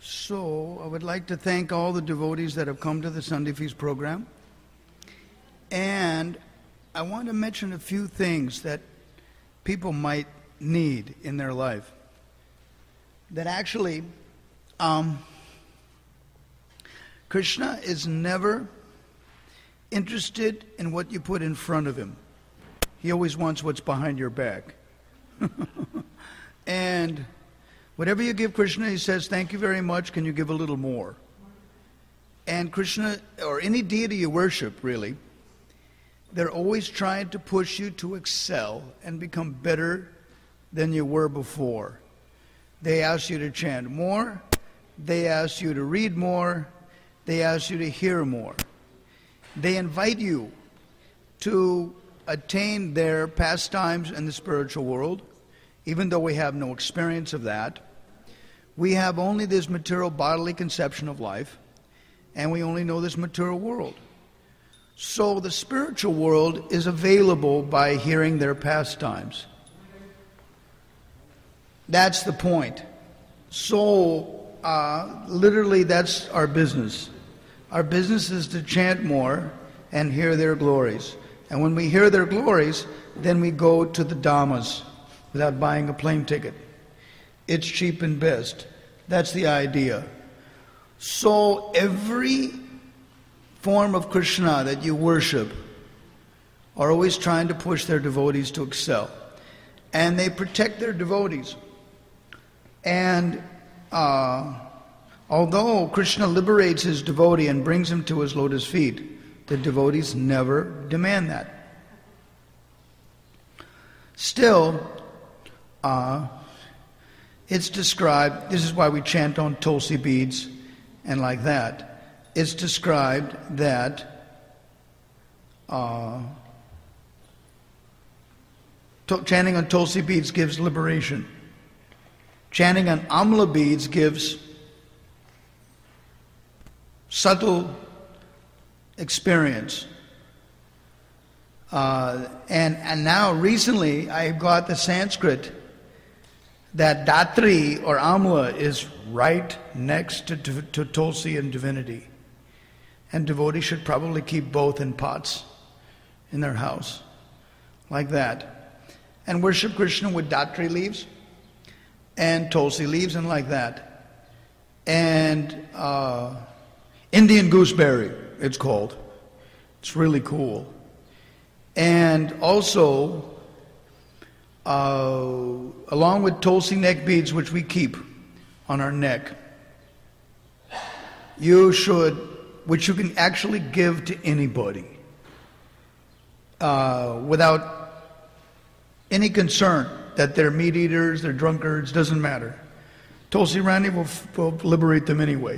So, I would like to thank all the devotees that have come to the Sunday Feast program. And I want to mention a few things that people might need in their life. That actually, Krishna is never interested in what you put in front of him. He always wants what's behind your back. And whatever you give Krishna, he says, thank you very much, can you give a little more? And Krishna, or any deity you worship, really, they're always trying to push you to excel and become better than you were before. They ask you to chant more, they ask you to read more, they ask you to hear more. They invite you to attain their pastimes in the spiritual world, even though we have no experience of that. We have only this material bodily conception of life, and we only know this material world. So the spiritual world is available by hearing their pastimes. That's the point. So, literally, that's our business. Our business is to chant more and hear their glories. And when we hear their glories, then we go to the Dhammas without buying a plane ticket. It's cheap and best. That's the idea. So every form of Krishna that you worship are always trying to push their devotees to excel. And they protect their devotees. And although Krishna liberates his devotee and brings him to his lotus feet, the devotees never demand that. Still, it's described, this is why we chant on Tulsi beads and like that. It's described that chanting on Tulsi beads gives liberation. Chanting on Amla beads gives subtle experience. And now recently I got the Sanskrit that Datri or Amla is right next to Tulsi and divinity. And devotees should probably keep both in pots in their house, like that. And worship Krishna with Datri leaves and Tulsi leaves and like that. And Indian gooseberry, it's called. It's really cool. And also, along with Tulsi neck beads, which we keep on our neck, which you can actually give to anybody without any concern that they're meat eaters, they're drunkards, doesn't matter. Tulsi Rani will liberate them anyway.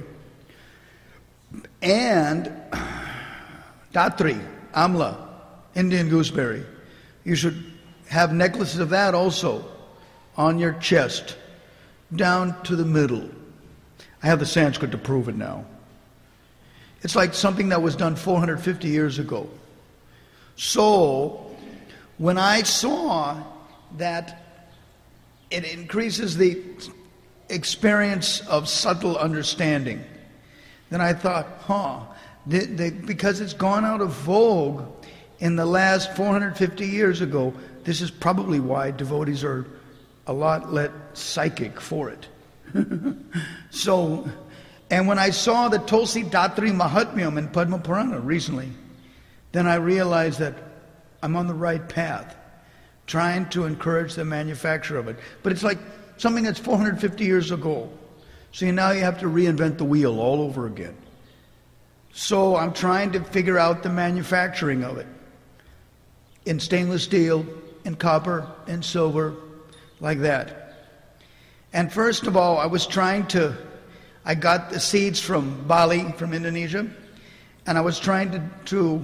And Datri, Amla, Indian gooseberry. You should have necklaces of that also on your chest, down to the middle. I have the Sanskrit to prove it now. It's like something that was done 450 years ago. So, when I saw that it increases the experience of subtle understanding, then I thought, because it's gone out of vogue in the last 450 years ago, this is probably why devotees are a lot less psychic for it. So, and when I saw the Tulsi Datri Mahatmyam in Padma Purana recently, then I realized that I'm on the right path, trying to encourage the manufacture of it. But it's like something that's 450 years ago. So now you have to reinvent the wheel all over again. So I'm trying to figure out the manufacturing of it. In stainless steel, in copper, in silver, like that. And first of all, I got the seeds from Bali, from Indonesia, and I was trying to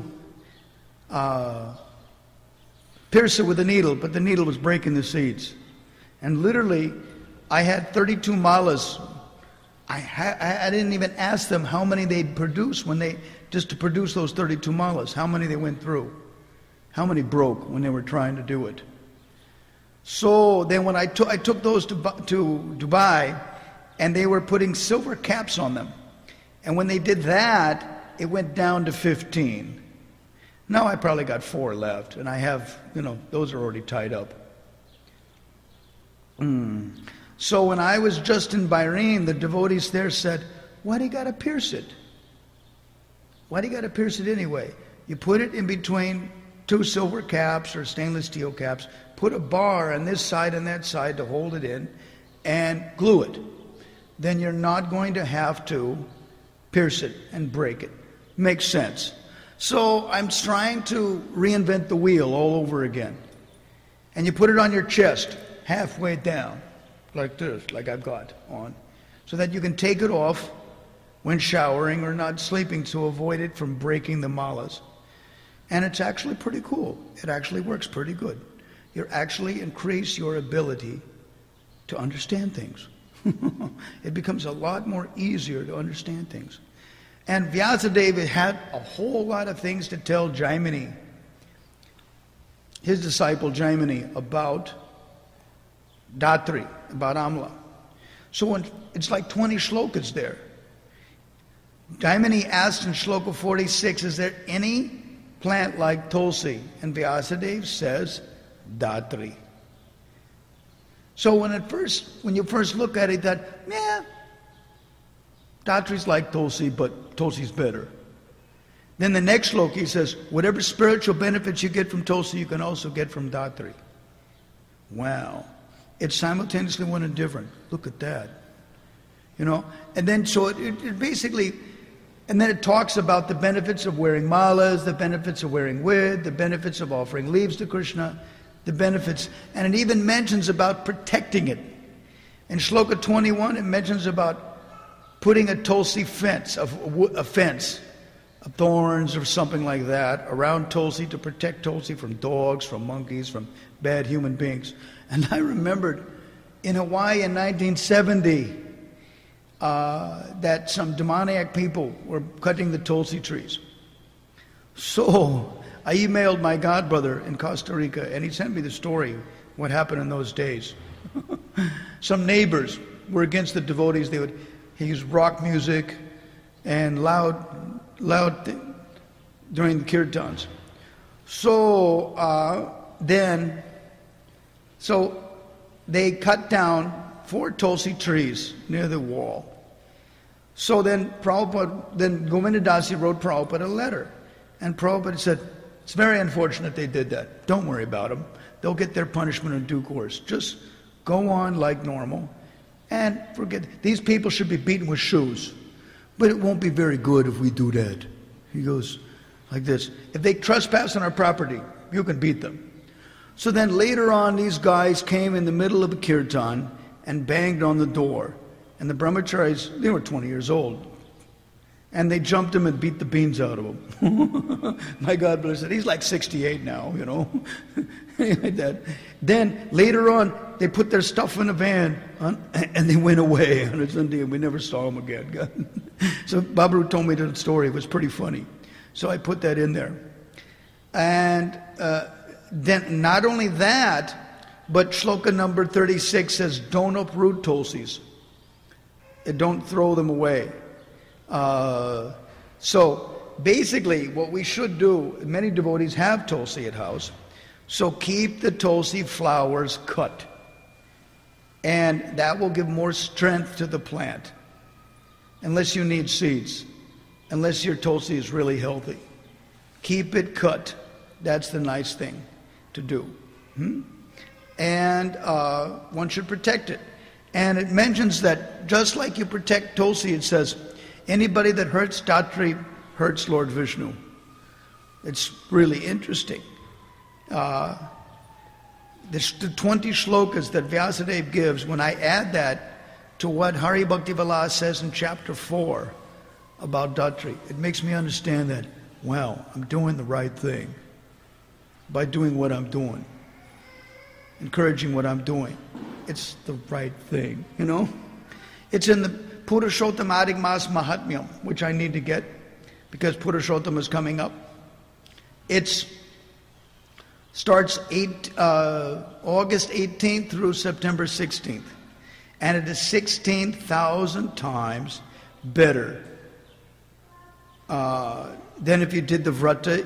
pierce it with a needle, but the needle was breaking the seeds. And literally, I had 32 malas. I didn't even ask them how many they'd produce just to produce those 32 malas, how many they went through, how many broke when they were trying to do it. So then when I took those to Dubai, and they were putting silver caps on them. And when they did that, it went down to 15. Now I probably got 4 left, and I have, those are already tied up. So when I was just in Bahrain, the devotees there said, why do you got to pierce it? Why do you got to pierce it anyway? You put it in between 2 silver caps or stainless steel caps, put a bar on this side and that side to hold it in, and glue it. Then you're not going to have to pierce it and break it. Makes sense. So I'm trying to reinvent the wheel all over again. And you put it on your chest, halfway down, like this, like I've got on, so that you can take it off when showering or not sleeping to avoid it from breaking the malas. And it's actually pretty cool. It actually works pretty good. You actually increase your ability to understand things. It becomes a lot more easier to understand things. And Vyasadeva had a whole lot of things to tell Jaimini, his disciple Jaimini, about Dhatri, about Amla. So it's like 20 shlokas there. Jaimini asked in shloka 46, is there any plant like Tulsi? And Vyasadeva says, Dhatri. So when you first look at it, Dhatri's like Tulsi, but Tulsi's better. Then the next shloka he says, whatever spiritual benefits you get from Tulsi, you can also get from Dhatri. Wow. It's simultaneously one and different. Look at that. And then so it basically, and then it talks about the benefits of wearing malas, the benefits of wearing with, the benefits of offering leaves to Krishna, the benefits, and it even mentions about protecting it. In shloka 21, it mentions about putting a Tulsi fence, a fence of thorns or something like that around Tulsi to protect Tulsi from dogs, from monkeys, from bad human beings. And I remembered in Hawaii in 1970 that some demoniac people were cutting the Tulsi trees. So I emailed my godbrother in Costa Rica, and he sent me the story, what happened in those days. Some neighbors were against the devotees. They would use rock music and loud during the kirtans. So they cut down 4 Tulsi trees near the wall. So then Govinda Dasi wrote Prabhupada a letter. And Prabhupada said, it's very unfortunate they did that. Don't worry about them. They'll get their punishment in due course. Just go on like normal and forget. These people should be beaten with shoes. But it won't be very good if we do that. He goes like this. If they trespass on our property, you can beat them. So then later on, these guys came in the middle of a kirtan and banged on the door. And the brahmacharis, they were 20 years old. And they jumped him and beat the beans out of him. My godbrother said, he's like 68 now, like that. Then later on, they put their stuff in a van and they went away on a Sunday, and we never saw them again. So Babaru told me the story. It was pretty funny. So I put that in there. And then not only that, but shloka number 36 says, don't uproot tulsis. Don't throw them away. So basically what we should do, many devotees have tulsi at house, so keep the tulsi flowers cut. And that will give more strength to the plant. Unless you need seeds. Unless your tulsi is really healthy. Keep it cut. That's the nice thing to do. And one should protect it. And it mentions that just like you protect tulsi, it says, anybody that hurts Dhatri hurts Lord Vishnu. It's really interesting. The 20 shlokas that Vyasadeva gives, when I add that to what Hari Bhakti Vilas says in chapter 4 about Dhatri, it makes me understand that, wow, I'm doing the right thing by doing what I'm doing, encouraging what I'm doing. It's the right thing, It's in the Purushottam Adhik Mas Mahatmyam, which I need to get because Purushottam is coming up. It starts August 18th through September 16th. And it is 16,000 times better than if you did the vrata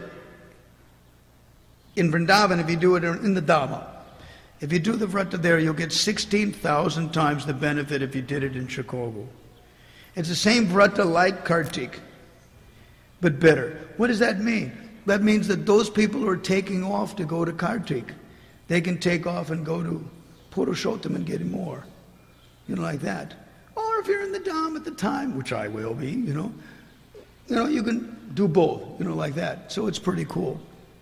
in Vrindavan, if you do it in the Dhamma. If you do the vrata there, you'll get 16,000 times the benefit if you did it in Chicago. It's the same vrata like Kartik, but better. What does that mean? That means that those people who are taking off to go to Kartik, they can take off and go to Purushottam and get more. Like that. Or if you're in the Dham at the time, which I will be, you you can do both, like that. So it's pretty cool.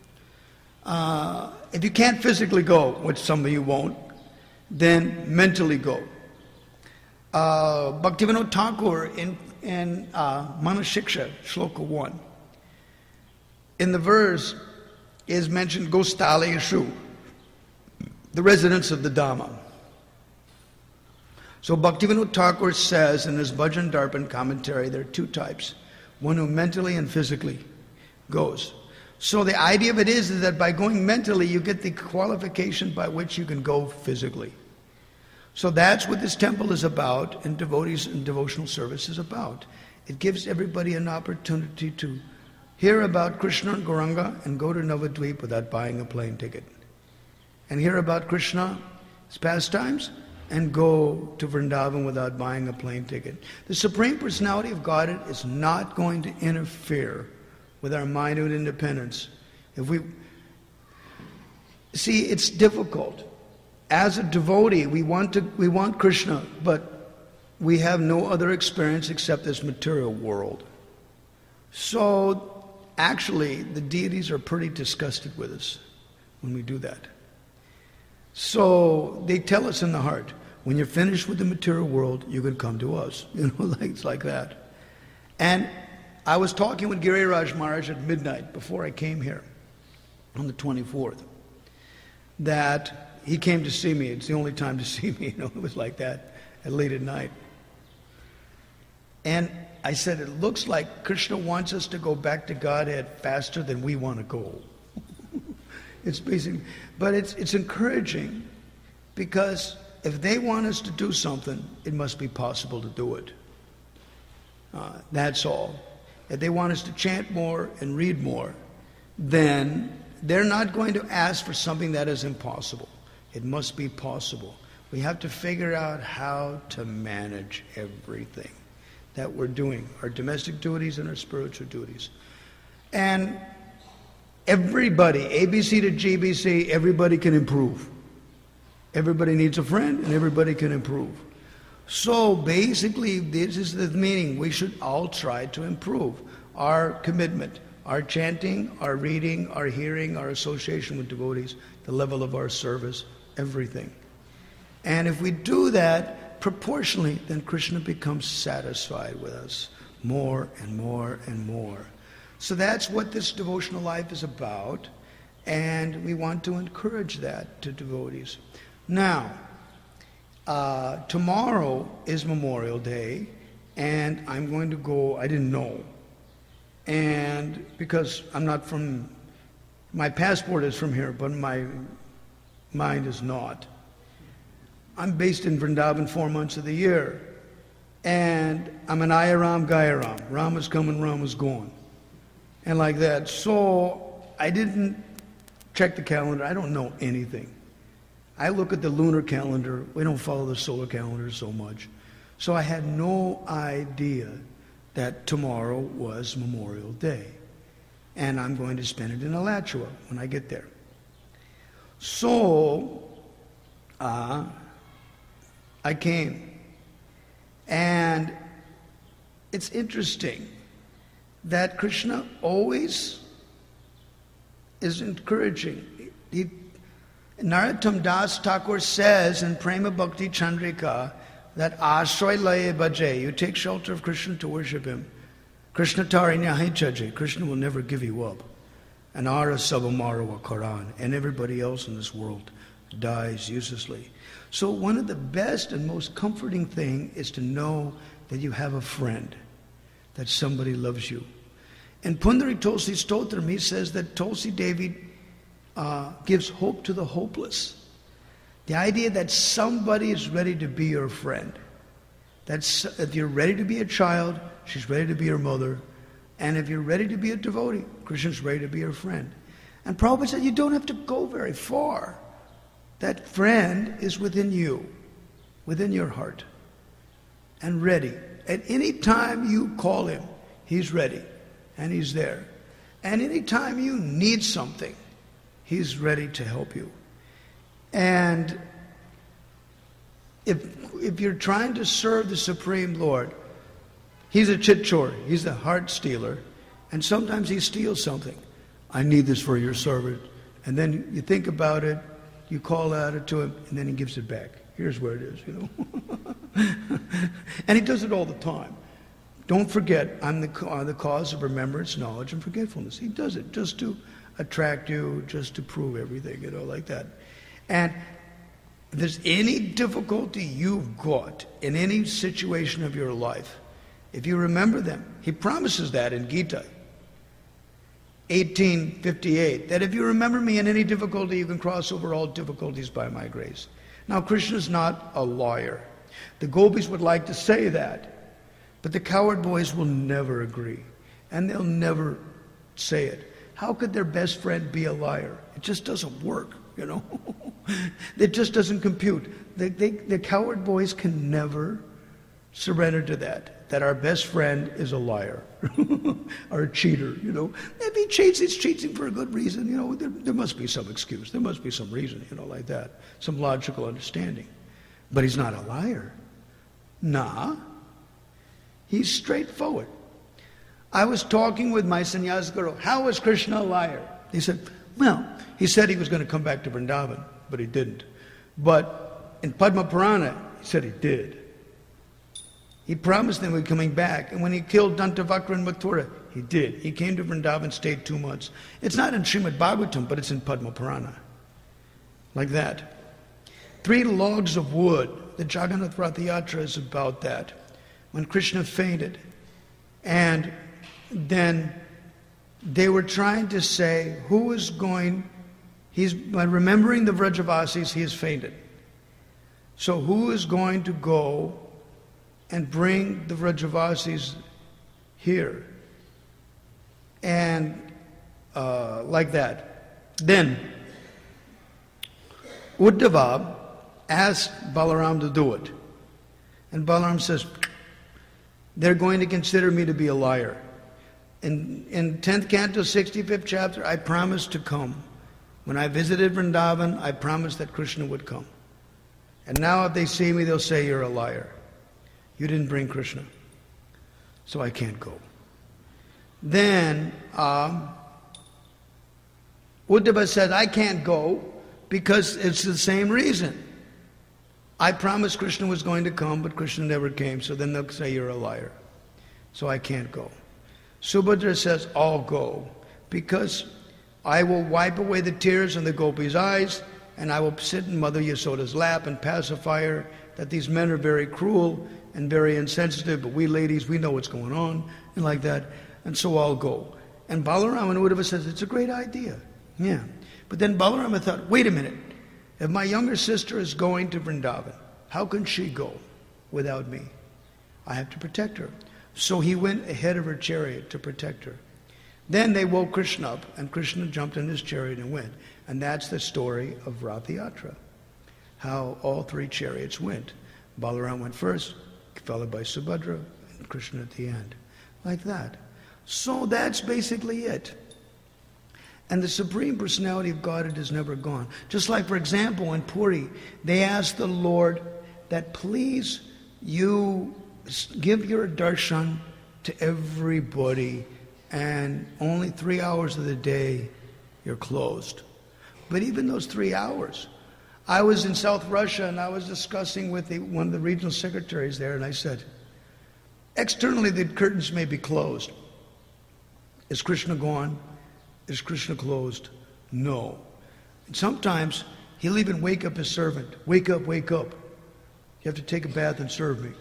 If you can't physically go, which some of you won't, then mentally go. Bhaktivinoda Thakur in Manashiksha, Shloka 1, in the verse is mentioned Gostali Yeshu, the residents of the Dhamma. So Bhaktivinoda Thakur says in his Bhajan Darpan commentary, there are two types. One who mentally and physically goes. So the idea of it is that by going mentally, you get the qualification by which you can go physically. So that's what this temple is about, and devotees and devotional service is about. It gives everybody an opportunity to hear about Krishna and Gauranga and go to Navadvip without buying a plane ticket. And hear about Krishna's pastimes and go to Vrindavan without buying a plane ticket. The Supreme Personality of Godhead is not going to interfere with our minute independence. See, it's difficult. As a devotee, we want Krishna, but we have no other experience except this material world. So, actually, the deities are pretty disgusted with us when we do that. So, they tell us in the heart, when you're finished with the material world, you can come to us. It's like that. And I was talking with Giriraj Maharaj at midnight before I came here on the 24th, that he came to see me. It's the only time to see me, it was like that, at late at night. And I said, it looks like Krishna wants us to go back to Godhead faster than we want to go. It's basically, but it's encouraging, because if they want us to do something, it must be possible to do it. That's all. If they want us to chant more and read more, then they're not going to ask for something that is impossible. It must be possible. We have to figure out how to manage everything that we're doing, our domestic duties and our spiritual duties. And everybody, ABC to GBC, everybody can improve. Everybody needs a friend and everybody can improve. So basically, this is the meaning. We should all try to improve our commitment, our chanting, our reading, our hearing, our association with devotees, the level of our service, everything. And if we do that proportionally, then Krishna becomes satisfied with us more and more and more. So that's what this devotional life is about, and we want to encourage that to devotees. Now, tomorrow is Memorial Day, and I'm going to go, I didn't know, and because I'm not from, my passport is from here, but my mind is not. I'm based in Vrindavan 4 months of the year, and I'm an Ayaram Gayaram. Rama's coming, Rama's going, and like that. So I didn't check the calendar. I don't know anything. I look at the lunar calendar. We don't follow the solar calendar so much. So I had no idea that tomorrow was Memorial Day. And I'm going to spend it in Alachua when I get there. So I came. And it's interesting that Krishna always is encouraging. Narottam Das Thakur says in Prema Bhakti Chandrika that Ashray Laye Bhaje, you take shelter of Krishna to worship him. Krishna Tari Nyahi Chaje, Krishna will never give you up. And Ara Sabamarawa Quran, and everybody else in this world dies uselessly. So one of the best and most comforting thing is to know that you have a friend, that somebody loves you. In Pundari Tulsi Stotram, he says that Tulsi Devi gives hope to the hopeless. The idea that somebody is ready to be your friend. That if you're ready to be a child, she's ready to be your mother. And if you're ready to be a devotee, Krishna's ready to be your friend. And Prabhupada said, you don't have to go very far. That friend is within you, within your heart, and ready. At any time you call him, he's ready, and he's there. And any time you need something, he's ready to help you. And if you're trying to serve the Supreme Lord, he's a chitchor, he's a heart stealer, and sometimes he steals something. I need this for your servant. And then you think about it, you call out it to him, and then he gives it back. Here's where it is, And he does it all the time. Don't forget, I'm the cause of remembrance, knowledge, and forgetfulness. He does it just to attract you, just to prove everything, like that. And if there's any difficulty you've got in any situation of your life, if you remember them, he promises that in Gita 18:58, that if you remember me in any difficulty, you can cross over all difficulties by my grace. Now, Krishna's not a liar. The gopis would like to say that, but the coward boys will never agree, and they'll never say it. How could their best friend be a liar? It just doesn't work, It just doesn't compute. The coward boys can never surrender to that our best friend is a liar or a cheater, If he cheats, he's cheating for a good reason, There must be some excuse. There must be some reason, like that. Some logical understanding. But he's not a liar. Nah. He's straightforward. I was talking with my sannyas guru. How was Krishna a liar? He said, he said he was going to come back to Vrindavan, but he didn't. But in Padma Purana, he said he did. He promised them he was coming back. And when he killed Dantavakra in Mathura, he did. He came to Vrindavan, stayed 2 months. It's not in Srimad Bhagavatam, but it's in Padma Purana. Like that. 3 logs of wood. The Jagannath Ratha Yatra is about that. When Krishna fainted. And then they were trying to say, by remembering the Vrajavasis, he has fainted. So who is going to go and bring the Vrajavasis here? And like that. Then Uddhava asked Balaram to do it. And Balaram says, they're going to consider me to be a liar. In 10th canto, 65th chapter, I promised to come. When I visited Vrindavan, I promised that Krishna would come. And now if they see me, they'll say, you're a liar. You didn't bring Krishna. So I can't go. Then Uddhava said, I can't go because it's the same reason. I promised Krishna was going to come, but Krishna never came. So then they'll say, you're a liar. So I can't go. Subhadra says, I'll go because I will wipe away the tears in the gopis' eyes, and I will sit in Mother Yasoda's lap and pacify her that these men are very cruel and very insensitive, but we ladies, we know what's going on, and like that, and so I'll go. And Balarama and Uddhava says, it's a great idea. Yeah. But then Balarama thought, wait a minute, if my younger sister is going to Vrindavan, how can she go without me? I have to protect her. So he went ahead of her chariot to protect her. Then they woke Krishna up, and Krishna jumped in his chariot and went. And that's the story of Ratha Yatra, how all 3 chariots went. Balaram went first, followed by Subhadra, and Krishna at the end. Like that. So that's basically it. And the Supreme Personality of Godhead is never gone. Just like, for example, in Puri, they asked the Lord that please you give your darshan to everybody, and only 3 hours of the day you're closed. But even those 3 hours, I was in South Russia and I was discussing with one of the regional secretaries there, and I said, externally the curtains may be closed. Is Krishna gone? Is Krishna closed? No. And sometimes he'll even wake up his servant. Wake up, wake up. You have to take a bath and serve me.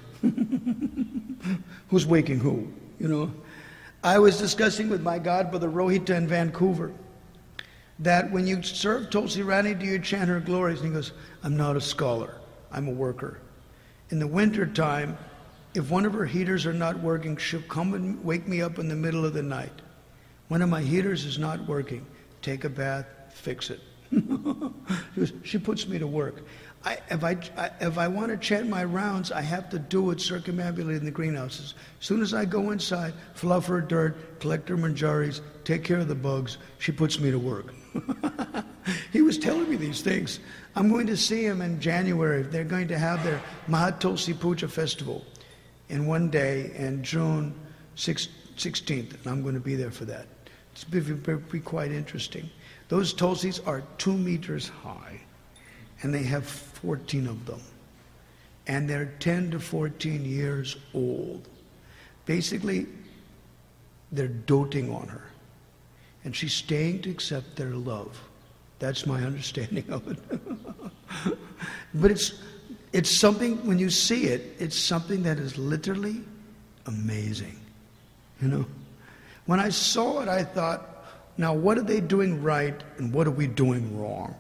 Who's waking who? I was discussing with my godbrother Rohita in Vancouver. that when you serve Tulsi Rani, do you chant her glories? And he goes, I'm not a scholar, I'm a worker. In the winter time, if one of her heaters are not working, she'll come and wake me up in the middle of the night. One of my heaters is not working. Take a bath, fix it. She puts me to work. If I want to chant my rounds, I have to do it circumambulating the greenhouses. As soon as I go inside, fluff her dirt, collect her manjaris, take care of the bugs, she puts me to work. He was telling me these things. I'm going to see him in January. They're going to have their Mahat Tulsi Puja festival in one day, in June 16th, and I'm going to be there for that. It's be quite interesting. Those Tulsis are 2 meters high, and they have 14 of them. And they're 10 to 14 years old. Basically, they're doting on her. And she's staying to accept their love. That's my understanding of it. But it's something, when you see it, it's something that is literally amazing. You know? When I saw it, I thought, now what are they doing right and what are we doing wrong?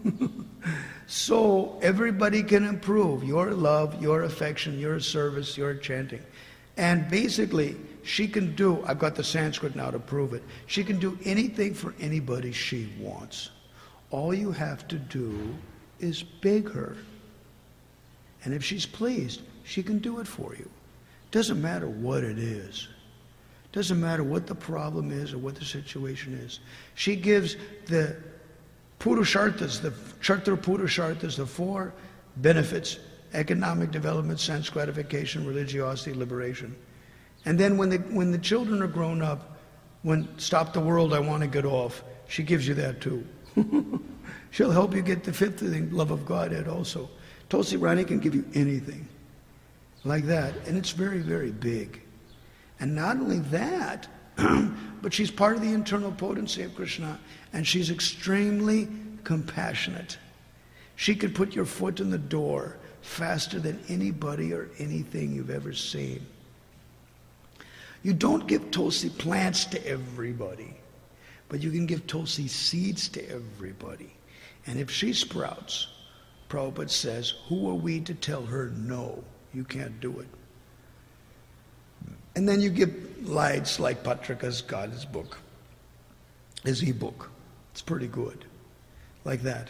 So everybody can improve your love, your affection, your service, your chanting. And basically, she can do, I've got the Sanskrit now to prove it, she can do anything for anybody she wants. All you have to do is beg her. And if she's pleased, she can do it for you. Doesn't matter what it is. Doesn't matter what the problem is or what the situation is. She gives the Purusharthas, the Chartur Purusharthas, the 4 benefits: economic development, sense gratification, religiosity, liberation. And then when the children are grown up, when stop the world, I want to get off, she gives you that too. She'll help you get the 5th thing, love of Godhead also. Tulsi Rani can give you anything like that, and it's very, very big. And not only that, but she's part of the internal potency of Krishna, and she's extremely compassionate. She could put your foot in the door faster than anybody or anything you've ever seen. You don't give Tulsi plants to everybody, but you can give Tulsi seeds to everybody. And if she sprouts, Prabhupada says, who are we to tell her no, you can't do it? And then you give lights like Patrika's got his book, his e-book. It's pretty good, like that.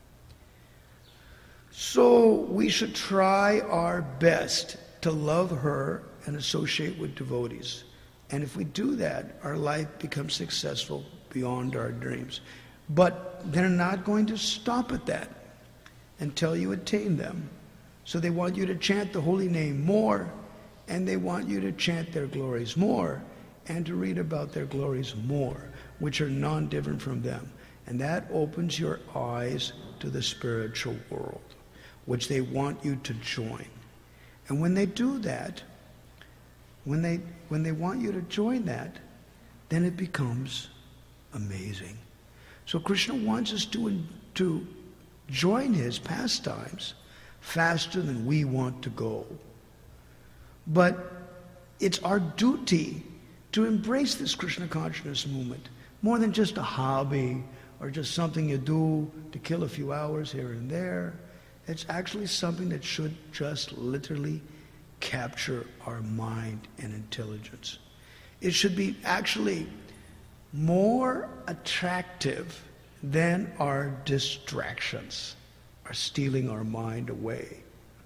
So we should try our best to love her and associate with devotees. And if we do that, our life becomes successful beyond our dreams. But they're not going to stop at that until you attain them. So they want you to chant the holy name more, and they want you to chant their glories more, and to read about their glories more, which are non-different from them. And that opens your eyes to the spiritual world, which they want you to join. And when they do that, when they want you to join that, then it becomes amazing. So Krishna wants us to join his pastimes faster than we want to go. But it's our duty to embrace this Krishna consciousness movement, more than just a hobby or just something you do to kill a few hours here and there. It's actually something that should just literally capture our mind and intelligence. It should be actually more attractive than our distractions are stealing our mind away.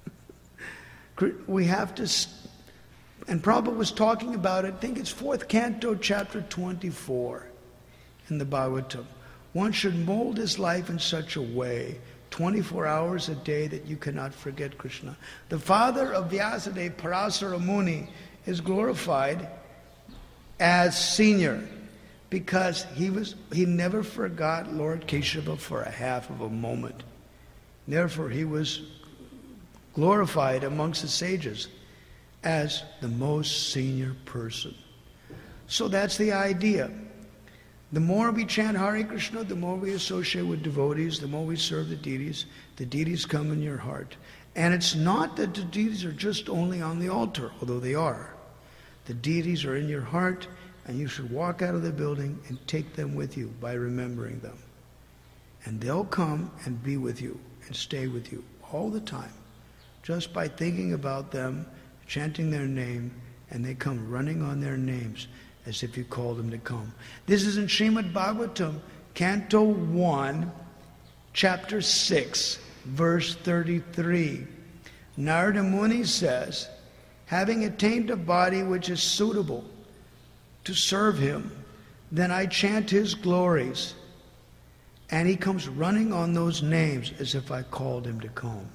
We have to, and Prabhupada was talking about it, I think it's 4th canto, chapter 24 in the Bhagavatam. One should mold his life in such a way, 24 hours a day, that you cannot forget Krishna. The father of Vyasadeva, Parasara Muni, is glorified as senior because he never forgot Lord Keshava for a half of a moment. Therefore, he was glorified amongst the sages as the most senior person. So that's the idea. The more we chant Hare Krishna, the more we associate with devotees, the more we serve the deities come in your heart. And it's not that the deities are just only on the altar, although they are. The deities are in your heart, and you should walk out of the building and take them with you by remembering them. And they'll come and be with you and stay with you all the time. Just by thinking about them, chanting their name, and they come running on their names as if you called them to come. This is in Srimad Bhagavatam, Canto 1, Chapter 6, verse 33. Narada Muni says, having attained a body which is suitable to serve him, then I chant his glories. And he comes running on those names as if I called him to come.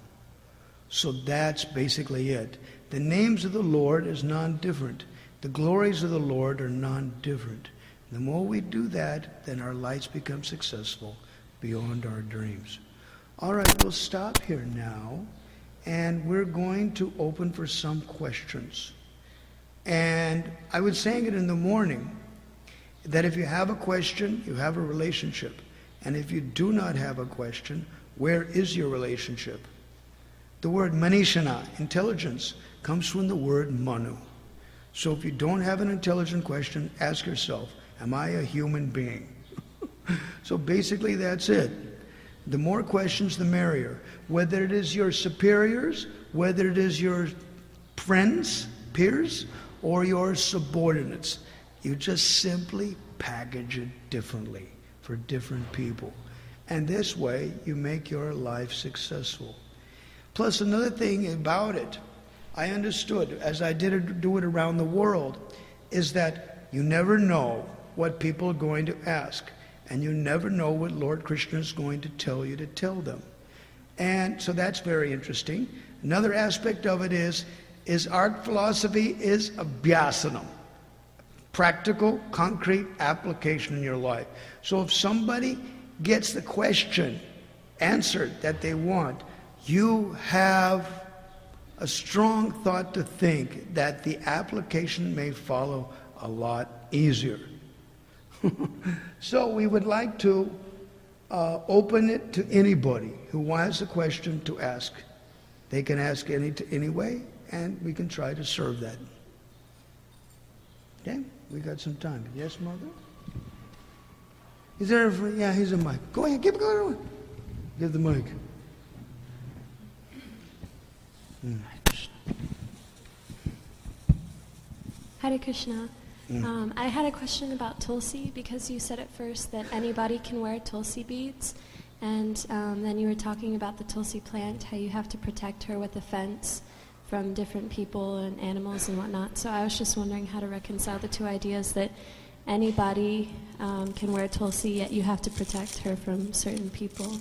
So that's basically it. The names of the Lord is non-different. The glories of the Lord are non-different. The more we do that, then our lives become successful beyond our dreams. All right, we'll stop here now. And we're going to open for some questions. And I was saying it in the morning, that if you have a question, you have a relationship. And if you do not have a question, where is your relationship? The word manishana, intelligence, comes from the word manu. So if you don't have an intelligent question, ask yourself, am I a human being? So basically that's it. The more questions, the merrier. Whether it is your superiors, whether it is your friends, peers, or your subordinates, you just simply package it differently for different people. And this way, you make your life successful. Plus, another thing about it, I understood, as I do it around the world, is that you never know what people are going to ask. And you never know what Lord Krishna is going to tell you to tell them. And so that's very interesting. Another aspect of it is art philosophy is abhyasanam. Practical, concrete application in your life. So if somebody gets the question answered that they want, you have a strong thought to think that the application may follow a lot easier. So we would like to open it to anybody who wants a question to ask. They can ask any way, and we can try to serve that. Okay? We got some time. Yes, Mother? Is there yeah, here's a mic. Go ahead, give the mic. Hare Krishna. I had a question about Tulsi, because you said at first that anybody can wear Tulsi beads, and then you were talking about the Tulsi plant, how you have to protect her with a fence from different people and animals and whatnot. So I was just wondering how to reconcile the two ideas, that anybody can wear Tulsi, yet you have to protect her from certain people.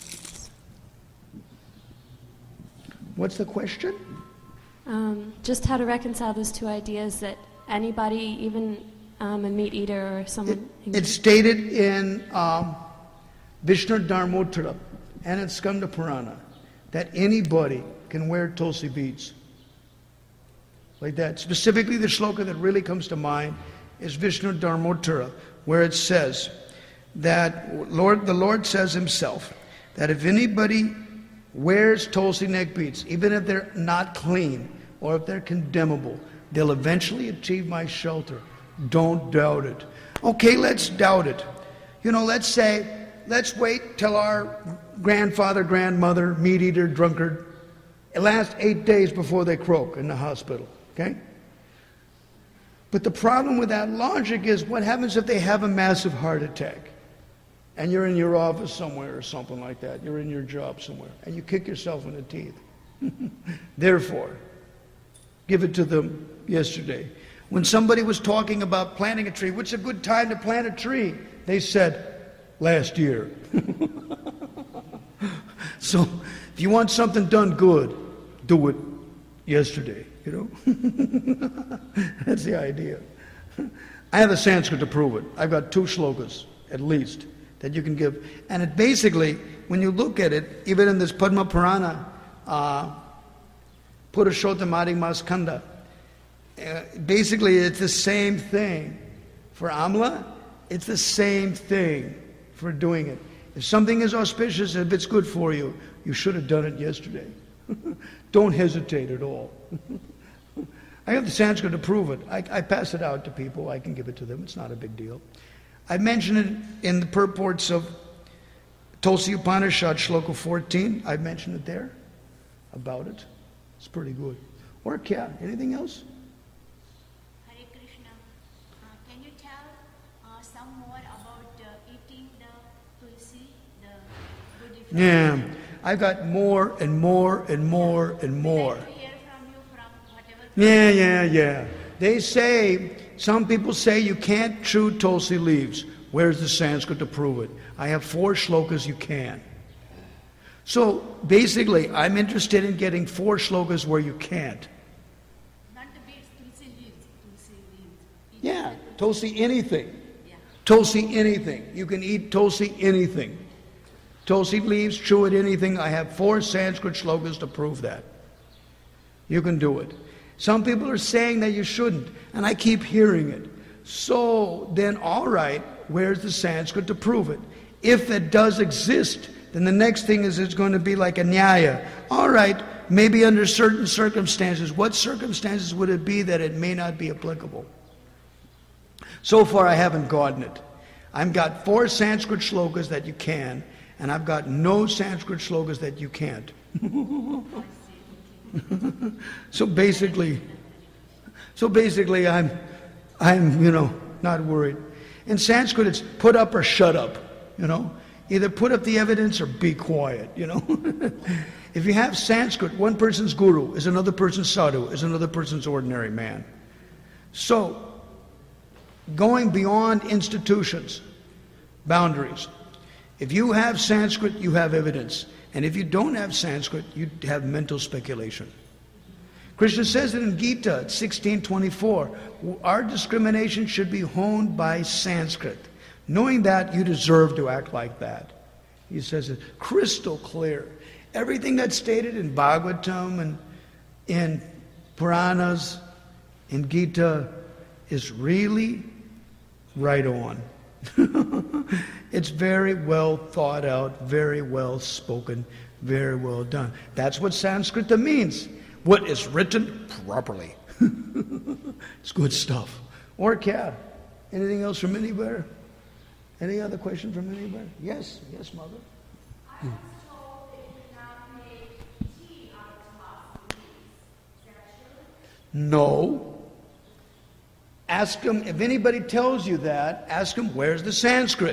What's the question? Just how to reconcile those two ideas, that anybody, even a meat eater or someone... It's stated in Vishnu Dharmottara and in Skanda Purana that anybody can wear Tulsi beads. Like that. Specifically, the shloka that really comes to mind is Vishnu Dharmottara, where it says that the Lord says himself that if anybody wears Tulsi neck beads, even if they're not clean or if they're condemnable, they'll eventually achieve my shelter. Don't doubt it. Okay, let's doubt it. Let's wait till our grandfather, grandmother, meat eater, drunkard, it lasts 8 days before they croak in the hospital. Okay? But the problem with that logic is, what happens if they have a massive heart attack? And you're in your office somewhere or something like that. You're in your job somewhere. And you kick yourself in the teeth. Therefore, give it to them yesterday. When somebody was talking about planting a tree, what's a good time to plant a tree? They said, last year. So, if you want something done good, do it yesterday, That's the idea. I have the Sanskrit to prove it. I've got 2 shlokas, at least, that you can give. And it basically, when you look at it, even in this Padma Purana, Purushottamadi Maskanda, basically it's the same thing. For Amla, it's the same thing for doing it. If something is auspicious, if it's good for you, you should have done it yesterday. Don't hesitate at all. I have the Sanskrit to prove it. I pass it out to people. I can give it to them. It's not a big deal. I mentioned it in the purports of Tulsi Upanishad, Shloka 14. I mentioned it there, about it. It's pretty good. Or Kya, anything else? Hare Krishna. Can you tell some more about eating the tulsi, the good effect? Yeah, I've got more and more and more and more. I'd like to hear from you from whatever. Yeah. They say, some people say you can't chew tulsi leaves. Where's the Sanskrit to prove it? I have 4 shlokas you can. So basically, I'm interested in getting 4 shlokas where you can't. Not the beads, tulsi leaves. Tulsi leaves. Yeah, tulsi anything. Yeah. Tulsi anything. You can eat tulsi anything. Tulsi leaves, chew it anything. I have 4 Sanskrit shlokas to prove that. You can do it. Some people are saying that you shouldn't, and I keep hearing it. So then, all right, where's the Sanskrit to prove it? If it does exist, then the next thing is it's going to be like a nyaya. All right, maybe under certain circumstances. What circumstances would it be that it may not be applicable? So far, I haven't gotten it. I've got 4 Sanskrit shlokas that you can, and I've got no Sanskrit shlokas that you can't. So basically, I'm not worried. In Sanskrit, it's put up or shut up. Either put up the evidence or be quiet. If you have Sanskrit, one person's guru is another person's sadhu, is another person's ordinary man. So, going beyond institutions, boundaries. If you have Sanskrit, you have evidence. And if you don't have Sanskrit, you have mental speculation. Krishna says it in Gita 16:24. Our discrimination should be honed by Sanskrit. Knowing that, you deserve to act like that. He says it crystal clear. Everything that's stated in Bhagavatam and in Puranas, in Gita, is really right on. It's very well thought out, very well spoken, very well done. That's what Sanskrit means. What is written properly. It's good stuff. Or Kya. Anything else from anybody? Any other question from anybody? Yes, mother. I was told that you cannot make tea out of tulsi leaves. Is that true? No. Ask them, if anybody tells you that, ask them, where's the Sanskrit?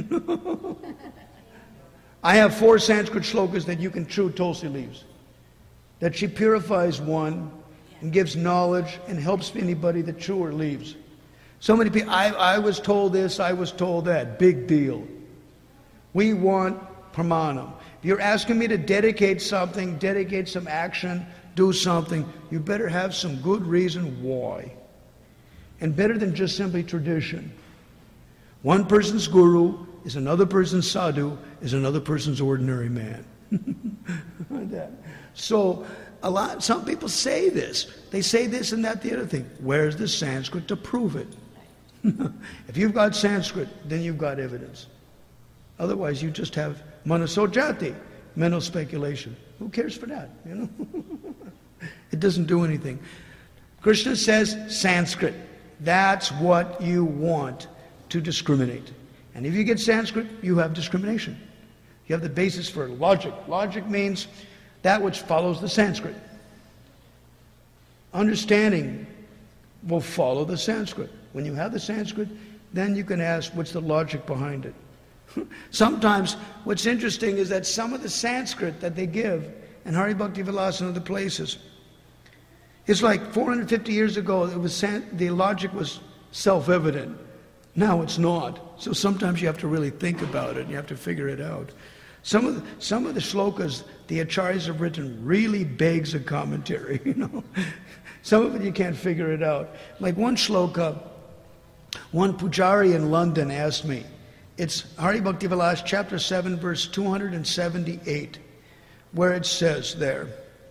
I have 4 Sanskrit shlokas that you can chew tulsi leaves. That she purifies one and gives knowledge and helps anybody that chew her leaves. So many people, I was told this, I was told that. Big deal. We want pramanam. If you're asking me to dedicate something, dedicate some action, do something, you better have some good reason why. And better than just simply tradition. One person's guru is another person's sadhu, is another person's ordinary man. So some people say this. They say this and that, the other thing. Where's the Sanskrit to prove it? If you've got Sanskrit, then you've got evidence. Otherwise, you just have manasojati, mental speculation. Who cares for that? It doesn't do anything. Krishna says Sanskrit. That's what you want to discriminate. And if you get Sanskrit, you have discrimination. You have the basis for logic. Logic means that which follows the Sanskrit. Understanding will follow the Sanskrit. When you have the Sanskrit, then you can ask, what's the logic behind it? Sometimes, what's interesting is that some of the Sanskrit that they give in Hari Bhakti Vilasa and other places, it's like 450 years ago, the logic was self-evident. Now it's not. So sometimes you have to really think about it and you have to figure it out. Some of the shlokas the acharyas have written really begs a commentary, Some of it you can't figure it out. Like one shloka, one pujari in London asked me, it's Hari Bhakti Vilasa, chapter 7, verse 278, where it says there,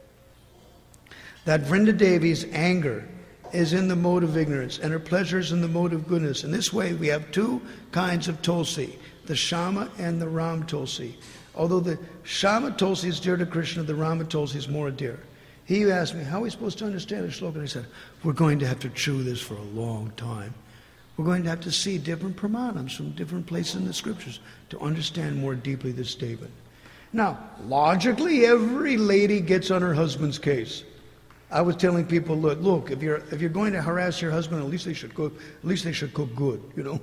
that Vrindadevi's anger is in the mode of ignorance, and her pleasure is in the mode of goodness. In this way, we have 2 kinds of tulsi, the Shama and the Ram tulsi. Although the Shama tulsi is dear to Krishna, the Rama tulsi is more dear. He asked me, how are we supposed to understand the shloka? And I said, we're going to have to chew this for a long time. We're going to have to see different pramanams from different places in the scriptures to understand more deeply this statement. Now, logically, every lady gets on her husband's case. I was telling people, look, if you're going to harass your husband, at least they should cook good, you know.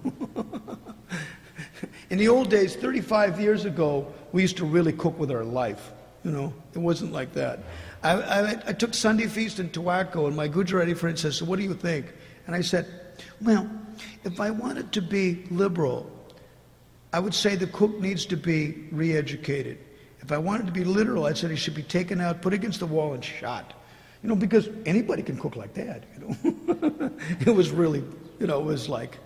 In the old days, 35 years ago, we used to really cook with our life, you know. It wasn't like that. I took Sunday feast in Tobacco, and my Gujarati friend says, so what do you think? And I said, well, if I wanted to be liberal, I would say the cook needs to be re-educated. If I wanted to be literal, I'd say he should be taken out, put against the wall, and shot. You know, because anybody can cook like that, you know. It was really, you know, it was like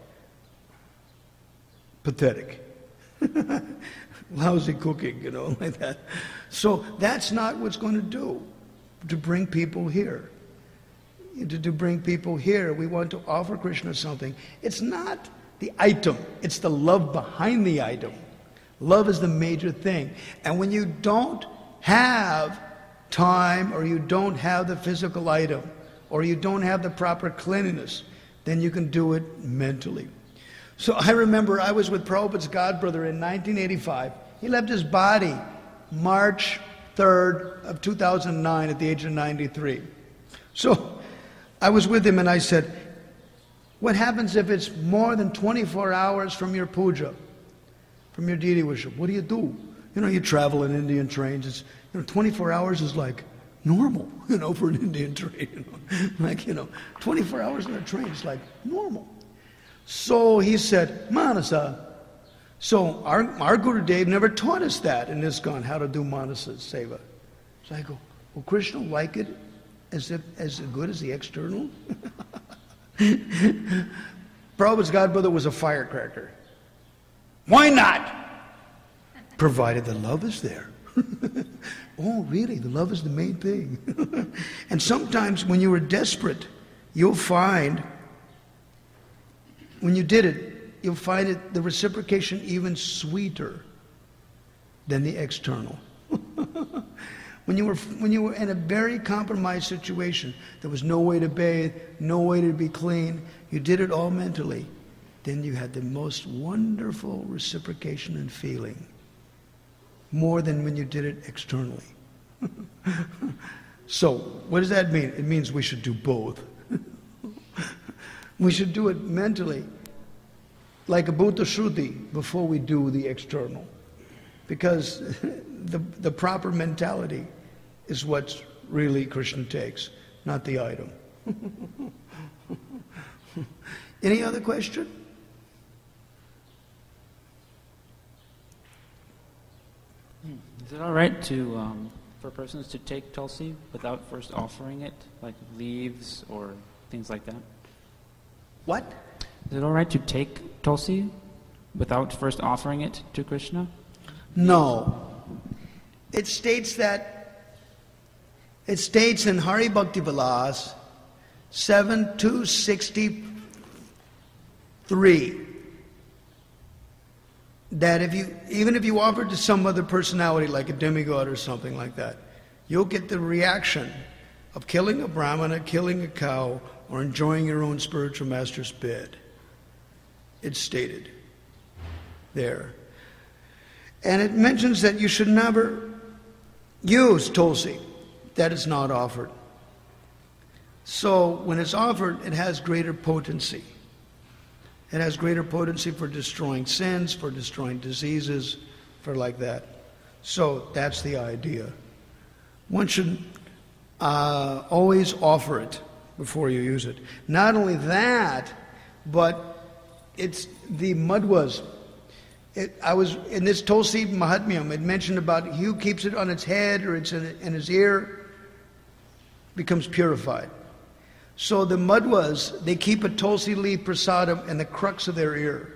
pathetic. Lousy cooking, you know, like that. So that's not what's going to do, to bring people here. To bring people here, we want to offer Krishna something. It's not the item, it's the love behind the item. Love is the major thing. And when you don't have time, or you don't have the physical item, or you don't have the proper cleanliness, then you can do it mentally. So I remember I was with Prabhupada's godbrother in 1985. He left his body March 3rd of 2009 at the age of 93. So I was with him and I said, what happens if it's more than 24 hours from your puja, from your deity worship? What do? You know, you travel in Indian trains. It's, you know, 24 hours is like normal, you know, for an Indian train. You know? Like, you know, 24 hours on a train is like normal. So he said, Manasa. So our Gurudev never taught us that in ISKCON, how to do Manasa Seva. So I go, will Krishna like it as good as the external? Prabhupada's godbrother was a firecracker. Why not? Provided the love is there. Oh, really? The love is the main thing. And sometimes when you are desperate, you'll find, when you did it, you'll find it, the reciprocation even sweeter than the external. When you were in a very compromised situation, there was no way to bathe, no way to be clean, you did it all mentally, then you had the most wonderful reciprocation and feeling. More than when you did it externally. So, what does that mean? It means we should do both. We should do it mentally, like a Bhuta Shruti, before we do the external. Because the proper mentality is what really Krishna takes, not the item. Any other question? Is it all right to for persons to take tulsi without first offering it, like leaves or things like that? What? Is it all right to take tulsi without first offering it to Krishna? No. It states in Hari Bhakti Vilas 7:263 that even if you offer to some other personality like a demigod or something like that, you'll get the reaction of killing a brahmana, killing a cow, or enjoying your own spiritual master's bed. It's stated there. And it mentions that you should never use tulsi that is not offered. So when it's offered, it has greater potency. It has greater potency for destroying sins, for destroying diseases, for like that. So that's the idea. One should always offer it before you use it. Not only that, but it's the Madhvas. I was in this Tulsi Mahatmyam, it mentioned about he who keeps it on its head or it's in his ear becomes purified. So the Madhvas, they keep a Tulsi leaf prasadam in the crux of their ear.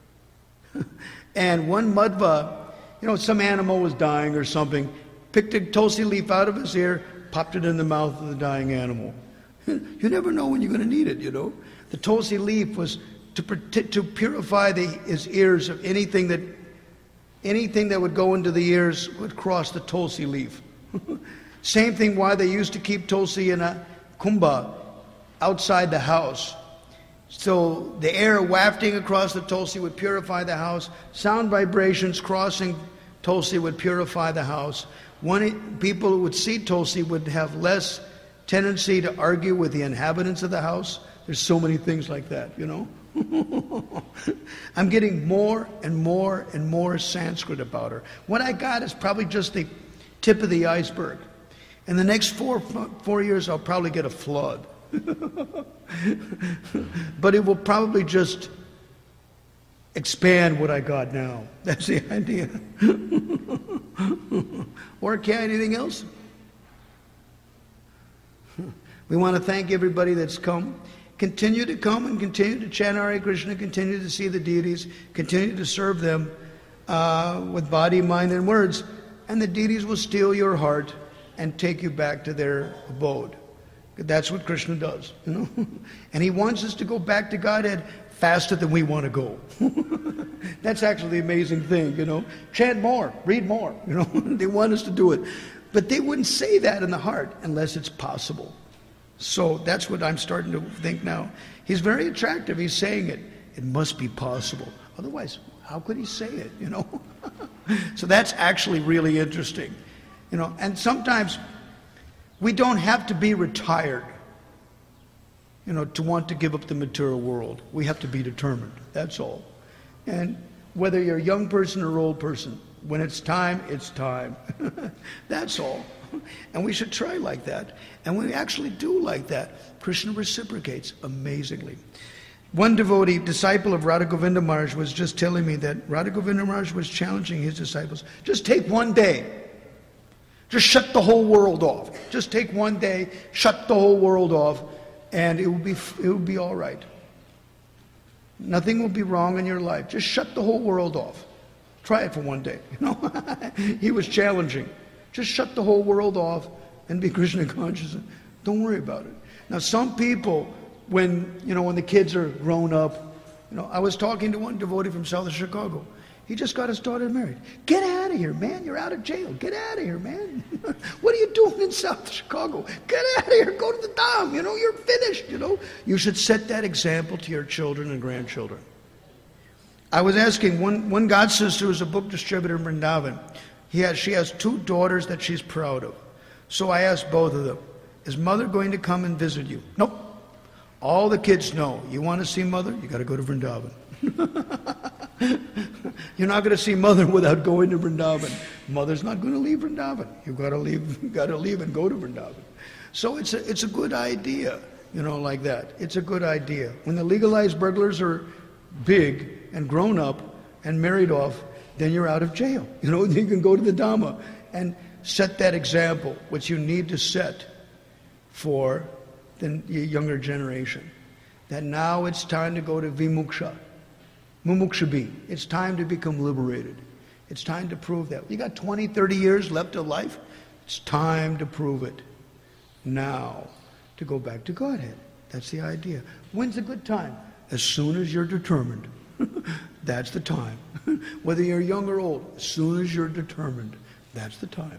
And one Madhva, some animal was dying or something, picked a Tulsi leaf out of his ear, popped it in the mouth of the dying animal. You never know when you're going to need it, The Tulsi leaf was to purify his ears of anything that would go into the ears would cross the Tulsi leaf. Same thing why they used to keep Tulsi in a kumbha outside the house, So the air wafting across the Tulsi would purify the house. Sound vibrations crossing Tulsi would purify the house. People who would see Tulsi would have less tendency to argue with the inhabitants of the house. There's so many things like that, you know. I'm getting more and more and more Sanskrit about her. What I got is probably just the tip of the iceberg. In the next four years, I'll probably get a flood. But it will probably just expand what I got now. That's the idea. Or anything else? We want to thank everybody that's come. Continue to come and continue to chant Hare Krishna, continue to see the deities, continue to serve them with body, mind, and words. And the deities will steal your heart and take you back to their abode. That's what Krishna does, you know. And he wants us to go back to Godhead faster than we want to go. That's actually the amazing thing, you know. Chant more, read more, you know. They want us to do it. But they wouldn't say that in the heart unless it's possible. So that's what I'm starting to think now. He's very attractive. He's saying it. It must be possible. Otherwise, how could he say it, you know? So that's actually really interesting. You know, and sometimes we don't have to be retired, you know, to want to give up the material world. We have to be determined. That's all. And whether you're a young person or old person, when it's time, it's time. That's all. And we should try like that. And we actually do like that. Krishna reciprocates amazingly. One devotee, disciple of Radha Govinda Maharaj, was just telling me that Radha Govinda Maharaj was challenging his disciples. Just take one day. Just shut the whole world off. Just take one day, shut the whole world off, and it will be all right. Nothing will be wrong in your life. Just shut the whole world off. Try it for one day. You know, he was challenging. Just shut the whole world off and be Krishna conscious. Don't worry about it. Now, some people, when the kids are grown up, you know, I was talking to one devotee from south of Chicago. He just got his daughter married. Get out of here, man. You're out of jail. Get out of here, man. What are you doing in South Chicago? Get out of here. Go to the Dham. You know, you're finished, you know. You should set that example to your children and grandchildren. I was asking one god sister who's a book distributor in Vrindavan. She has two daughters that she's proud of. So I asked both of them, is mother going to come and visit you? Nope. All the kids know, you want to see mother? You got to go to Vrindavan. You're not going to see mother without going to Vrindavan. Mother's not going to leave Vrindavan. You've got to leave and go to Vrindavan. So it's a good idea, you know, like that. It's a good idea. When the legalized burglars are big and grown up and married off, then you're out of jail. You know, you can go to the Dhamma and set that example, which you need to set for the younger generation. That now it's time to go to Vimuksha. Mumukshabhi. It's time to become liberated. It's time to prove that. You got 20, 30 years left of life. It's time to prove it. Now, to go back to Godhead. That's the idea. When's a good time? As soon as you're determined. That's the time. Whether you're young or old, as soon as you're determined, that's the time.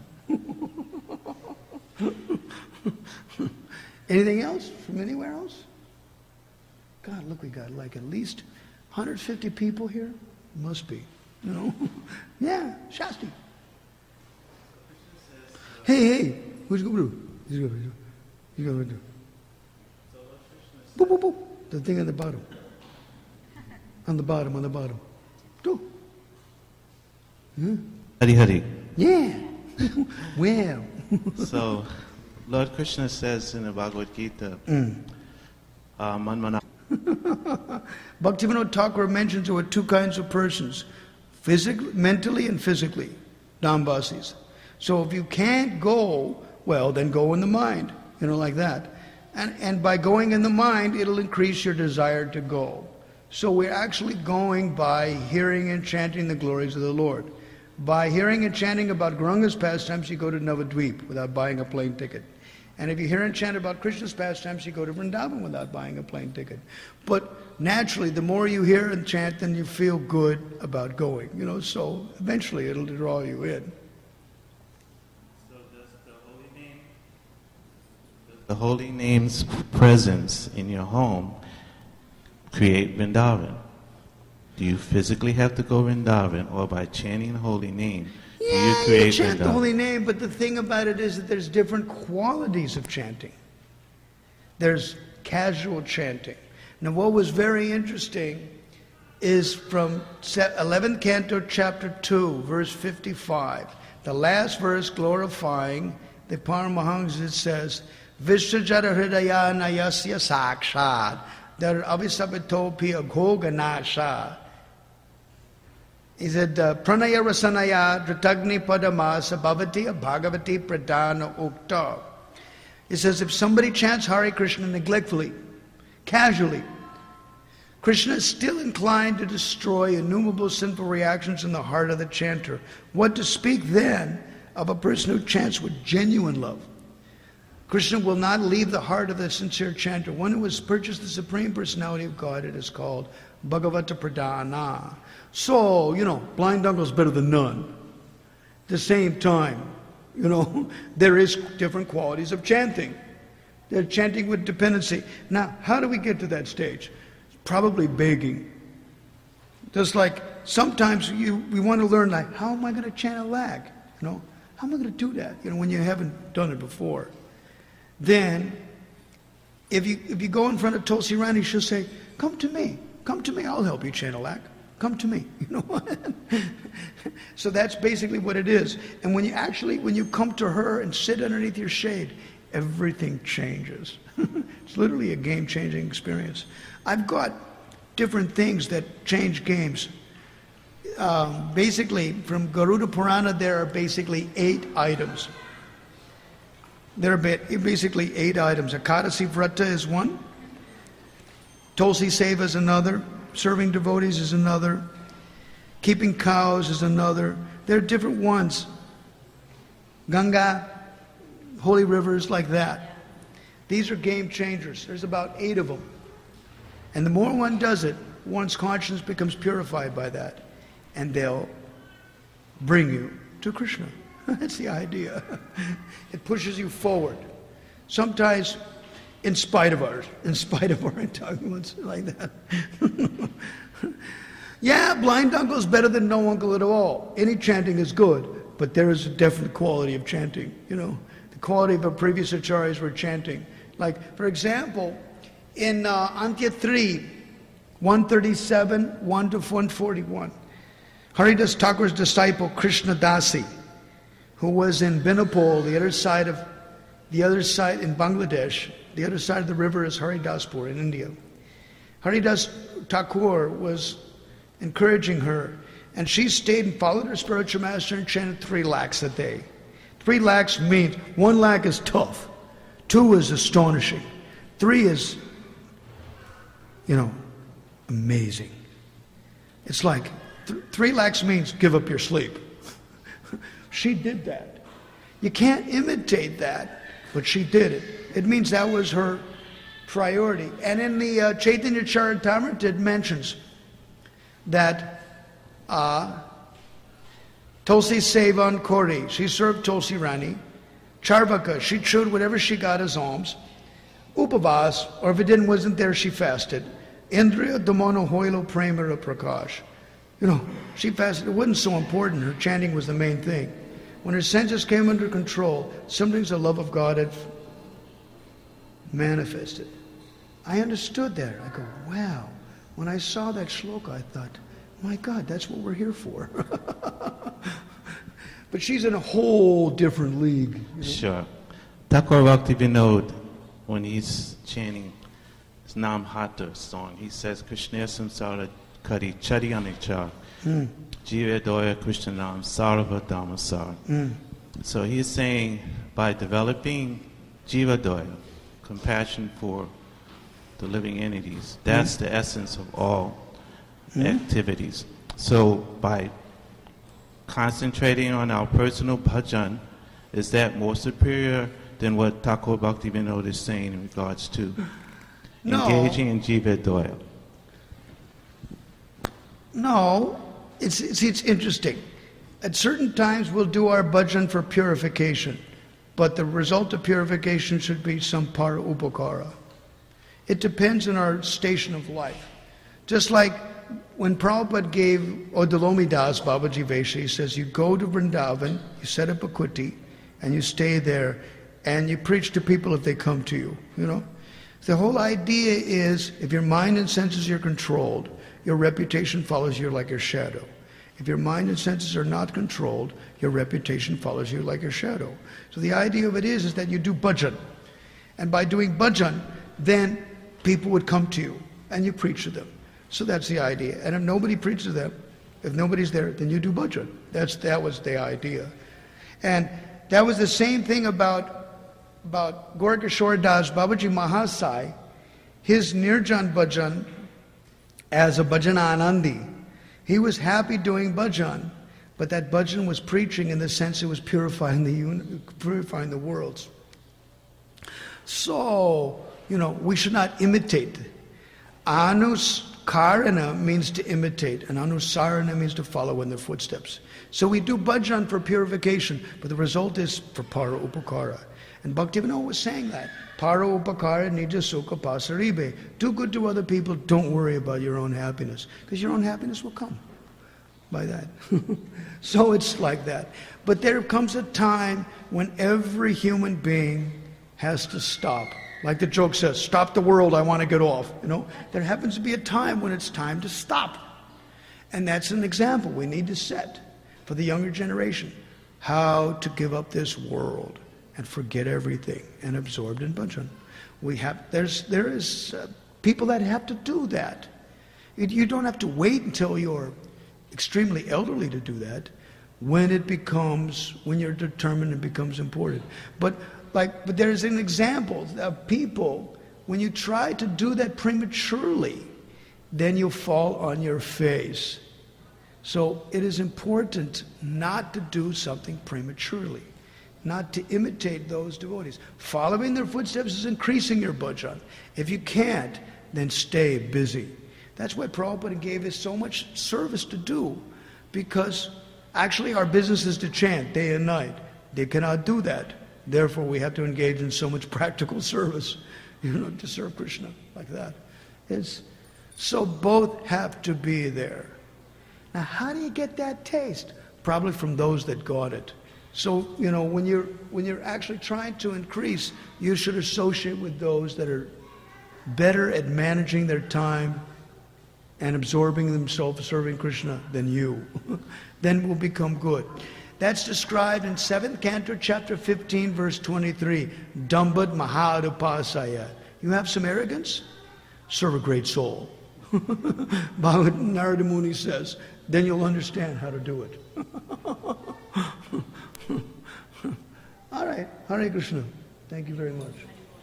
Anything else from anywhere else? God, look, we got like at least 150 people here? Must be, you know? Yeah, Shasti. Hey, who's going to do? He's going to do. Boop, boop, boop. The thing on the bottom. On the bottom. Do. Hari Hari. Yeah. Well. So, Lord Krishna says in the Bhagavad Gita, Manmana. Bhaktivinoda Thakur mentions there were two kinds of persons, mentally and physically, Dambasis. So if you can't go, well, then go in the mind, you know, like that. And by going in the mind, it'll increase your desire to go. So we're actually going by hearing and chanting the glories of the Lord. By hearing and chanting about Gauranga's pastimes, you go to Navadvip without buying a plane ticket. And if you hear and chant about Krishna's pastimes, you go to Vrindavan without buying a plane ticket. But naturally, the more you hear and chant, then you feel good about going. You know, so eventually it'll draw you in. So does the holy name's presence in your home create Vrindavan? Do you physically have to go Vrindavan, or by chanting the holy name, do you Yeah, create you chant the Vrindavan? holy name, but the thing about it is that there's different qualities of chanting. There's casual chanting. Now, what was very interesting is from 11th Canto, Chapter 2, verse 55. The last verse glorifying the Paramahansa, it says, Vishwajara Hridaya Nayasya Sakshad, Dar Avisabito Pi Aghoganasha. He said, Pranaya Rasanaya Dritagni Padamasa Bhavati Bhagavati Pradana Ukta. He says, if somebody chants Hare Krishna neglectfully, casually, Krishna is still inclined to destroy innumerable sinful reactions in the heart of the chanter. What to speak then of a person who chants with genuine love? Krishna will not leave the heart of the sincere chanter. One who has purchased the Supreme Personality of God, it is called Bhagavata Pradana. So, blind uncle's better than none. At the same time, there is different qualities of chanting. They're chanting with dependency. Now, how do we get to that stage? Probably begging. Just like sometimes we want to learn, like, how am I going to chant a lag? How am I going to do that? When you haven't done it before. Then, if you go in front of Tulsi Rani, she'll say, come to me, I'll help you chant a lag. Come to me. So that's basically what it is. And when you come to her and sit underneath your shade, everything changes. It's literally a game-changing experience. I've got different things that change games. Basically, from Garuda Purana, there are basically 8 items. There are basically 8 items. Ekadasi Vrata is one. Tulsi Seva is another. Serving devotees is another. Keeping cows is another. There are different ones. Ganga, holy rivers, like that. These are game changers. There's about 8 of them. And the more one does it, one's conscience becomes purified by that. And they'll bring you to Krishna. That's the idea. It pushes you forward. Sometimes in spite of our entanglements, like that. Yeah, blind uncle is better than no uncle at all. Any chanting is good, but there is a definite quality of chanting. The quality of our previous acharyas were chanting. Like, for example, in Antya 3, 137, 1 to 141, Haridas Thakur's disciple Krishna Dasi, who was in Benapole, the other side in Bangladesh, the other side of the river is Haridaspur in India. Haridas Thakur was encouraging her, and she stayed and followed her spiritual master and chanted 3 lakhs a day. 3 lakhs means 1 lakh is tough, 2 is astonishing, 3 is, amazing. It's like 3 lakhs means give up your sleep. She did that. You can't imitate that, but she did it. It means that was her priority. And in the Chaitanya Charitamrita, it mentions that Tulsi Sevan Kori, she served Tulsi Rani. Charvaka, she chewed whatever she got as alms. Upavas, or if it wasn't there, she fasted. Indriya Damana Hoilo Premara Prakash. She fasted. It wasn't so important. Her chanting was the main thing. When her senses came under control, sometimes the love of God had manifested. I understood that. I go, wow. When I saw that shloka, I thought, my God, that's what we're here for. But she's in a whole different league. Sure. Thakur Bhakti Vinod, when he's chanting his Nam Hata song, he says, Krishna Samsara Kari Chari Anicha. Jiva Doya Krishna Nam Sarva Dhammasar. So he's saying by developing Jiva Doya, compassion for the living entities, that's the essence of all activities. So by concentrating on our personal bhajan, is that more superior than what Thakur Bhakti Vinod is saying in regards to engaging in Jiva Doya? No. It's interesting. At certain times we'll do our bhajan for purification, but the result of purification should be some para upakara. It depends on our station of life. Just like when Prabhupada gave Odalomi Das Babaji Vesha, he says, you go to Vrindavan, you set up a kuti, and you stay there, and you preach to people if they come to you, you know. The whole idea is, if your mind and senses are controlled, your reputation follows you like your shadow. If your mind and senses are not controlled, your reputation follows you like your shadow. So the idea of it is that you do bhajan. And by doing bhajan, then people would come to you, and you preach to them. So that's the idea. And if nobody preaches to them, if nobody's there, then you do bhajan. That was the idea. And that was the same thing about Gorkishore Das Babaji Mahasai, his Nirjan bhajan as a bhajananandi. He was happy doing bhajan, but that bhajan was preaching in the sense it was purifying the worlds. So, we should not imitate. Anuskarana means to imitate, and anusarana means to follow in their footsteps. So we do bhajan for purification, but the result is for para upakara. And Bhaktivinoda was saying that. Para upakara nija sukha pasaribe. Do good to other people, don't worry about your own happiness, because your own happiness will come by that. So it's like that. But there comes a time when every human being has to stop. Like the joke says, stop the world, I want to get off. There happens to be a time when it's time to stop. And that's an example we need to set for the younger generation. How to give up this world and forget everything and absorb in bhajan. There is people that have to do that. You don't have to wait until you're extremely elderly to do that. When you're determined, it becomes important. But there's an example of people, when you try to do that prematurely, then you'll fall on your face. So it is important not to do something prematurely, not to imitate those devotees. Following their footsteps is increasing your bhajan. If you can't, then stay busy. That's why Prabhupada gave us so much service to do, because actually our business is to chant day and night. They cannot do that. Therefore, we have to engage in so much practical service, to serve Krishna like that. So both have to be there. Now, how do you get that taste? Probably from those that got it. So, when you're actually trying to increase, you should associate with those that are better at managing their time and absorbing themselves, serving Krishna than you. Then we'll become good. That's described in 7th Canto, chapter 15, verse 23. Dambad Mahadupasaya. You have some arrogance? Serve a great soul. Bhagavad Narada Muni says, then you'll understand how to do it. All right. Hare Krishna. Thank you very much.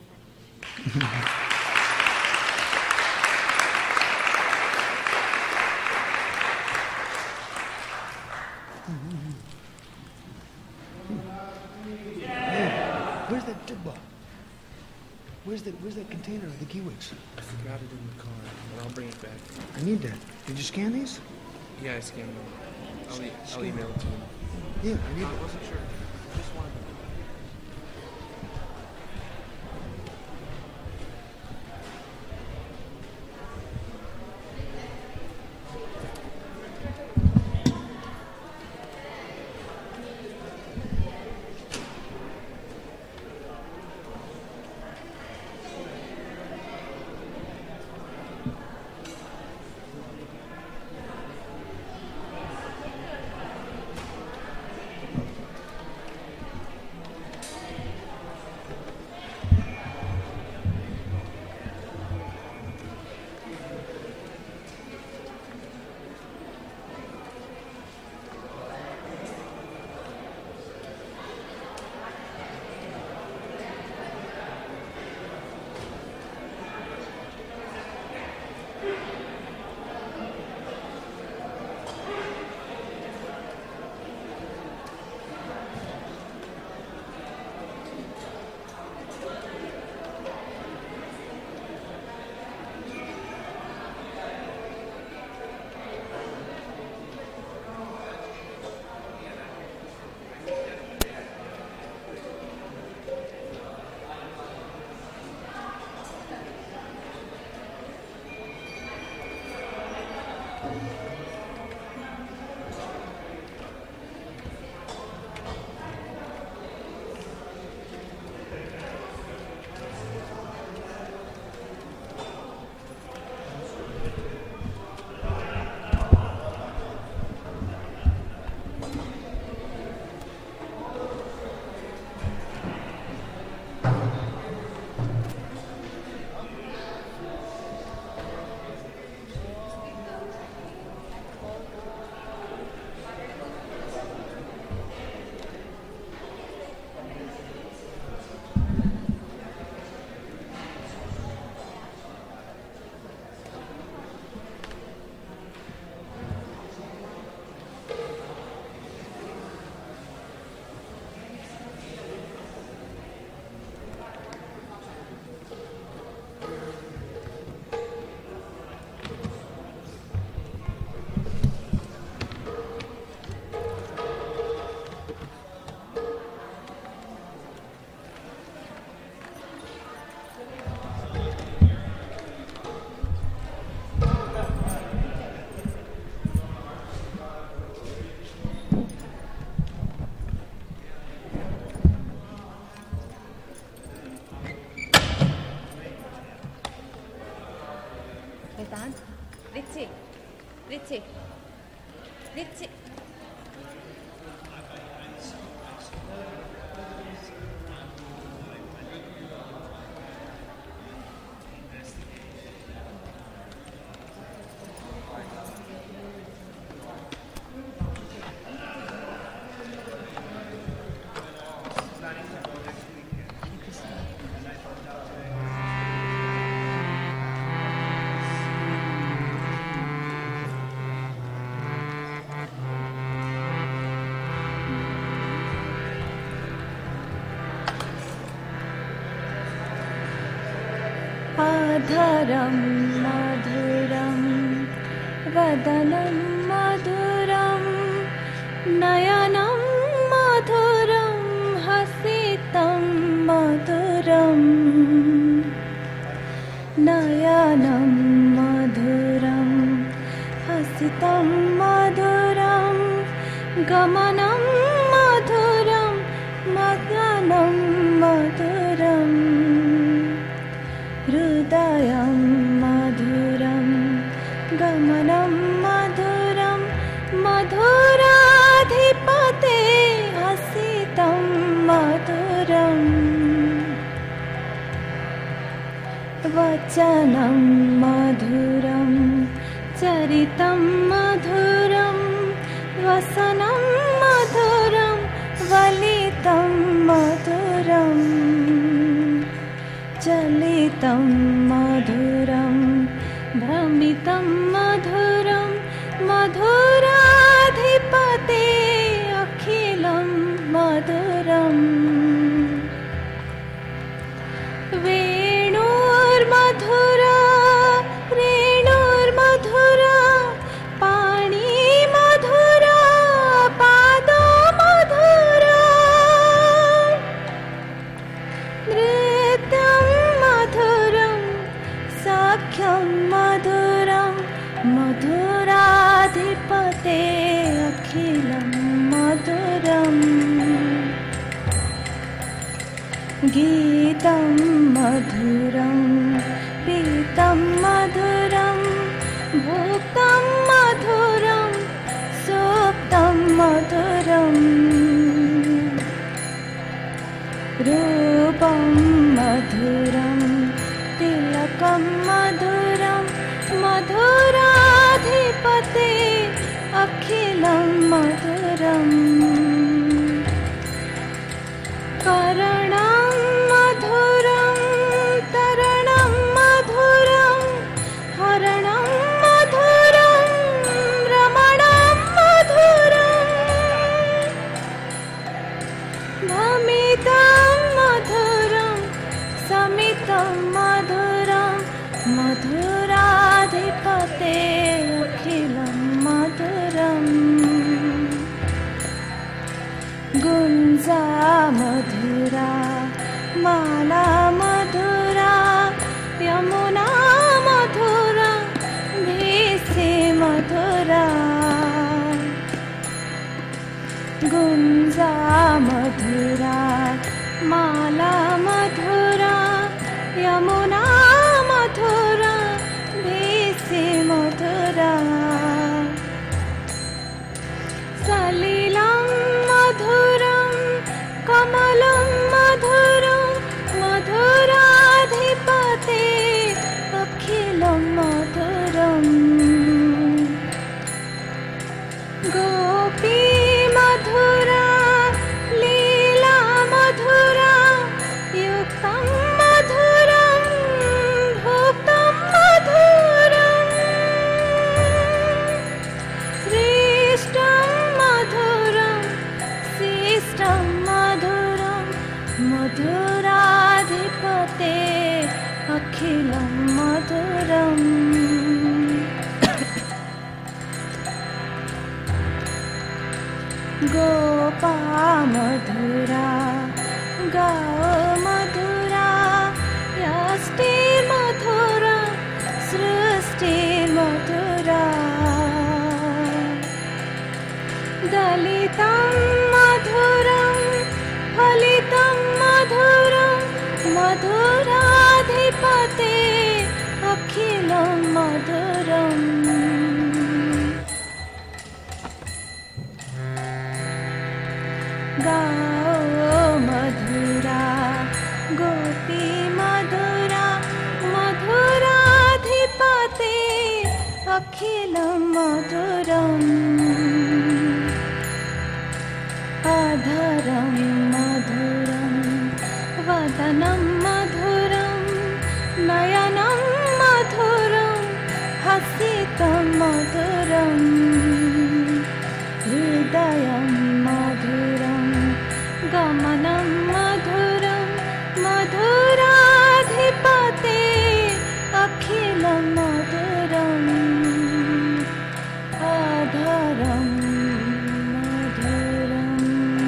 Where's that dibba? Where's that container of the kiwis? I forgot it in the car, but I'll bring it back. I need that. Did you scan these? Yeah, I scanned them. I'll email it to you. Yeah, I need I it. wasn't sure. Just wanted to... Ritchie. Ritchie. Adharam madhuram vadanam madhuram nayanam madhuram hasitam madhuram nayanam madhuram hasitam madhuram gamanam madhuram maganam madhuram Hrudayam madhuram gamanam madhuram madhuradhipate hasitam madhuram vachanam madhuram charitam madhuram vasanam madhuram valitam madhuram Chalitam madhuram Brahmitam madhuram Madhuradhipate akhilam madhuram Venur madhura Renur madhura Pani madhura Pada madhura Sakhyam madhuram madhuradhipate akhilam madhuram Geetam madhuram pitam madhuram bhuktam madhuram suptam madhuram Rupam madhuram Tilakam madhuram madhuradhipate akhilam madhuram Karanam madhuram taranam madhuram haranam madhuram ramanam madhuram Bhamitam madhuram samitam madhuram madhuradhipate akhilam madhuram Gunza madhura mala madhura yamuna madhura bhisi madhura गुंजा मधुरा माला मधुरा यमुना मधुरा भेसी मधुरा सलिलं मधुरं कमलं मधुरं मधुराधिपते अखिलं मधुरम् गोपी मधुरा लीला मधुरा युक्तं मधुरं भुक्तं मधुरम् श्रेष्ठं मधुरं शिष्टं मधुरं मधुराधिपते अखिलं मधुरम् गोपा मधुरा गाओ मधुरा यष्टि मधुरा सृष्टि मधुरा दलितं मधुरं फलितं मधुरं मधुराधिपते अखिलं मधुरम् गाओ मधुरा गोपी मधुरा मधुराधिपते अखिलं मधुरम् अधरं मधुरं वदनं मधुरं नयनं मधुरं हसितं मधुरम् हृदयं मधुरं गमनं मधुरं मधुराधिपते अखिलं मधुरम् अधरं मधुरम्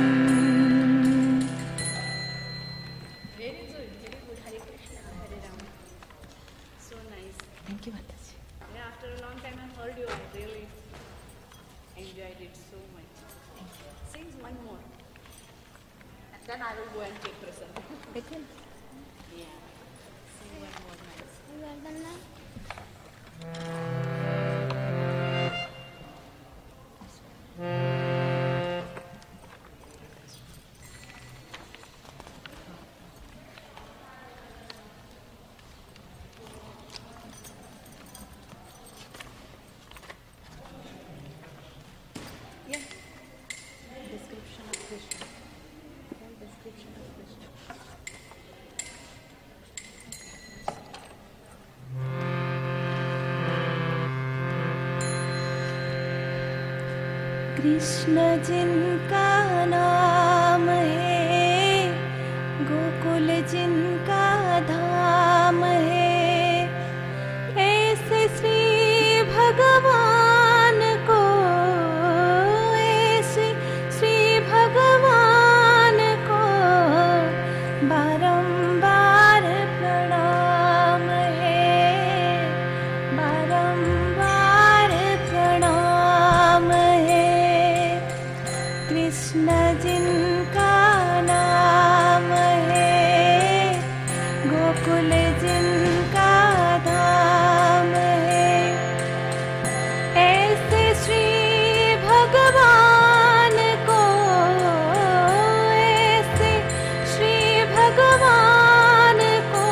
Very good, very good. Hare Krishna, Hare Ram. So nice. Thank you, Mataji. Yeah, after a long time I heard you. I really enjoyed it so much. Sing one more. And then I will go and take prasad. Yeah. Sing one more nice. Yeah. Description of Krishna. Full description of Krishna. Krishna जिनका नाम है गोकुल जिनका धाम है ऐसे श्री भगवान को ऐसे श्री भगवान को बारंबार प्रणाम है बारंबार प्रणाम है कृष्ण जिनका नाम है गोकुल जिनका धाम है ऐसे श्री भगवान को ऐसे श्री भगवान को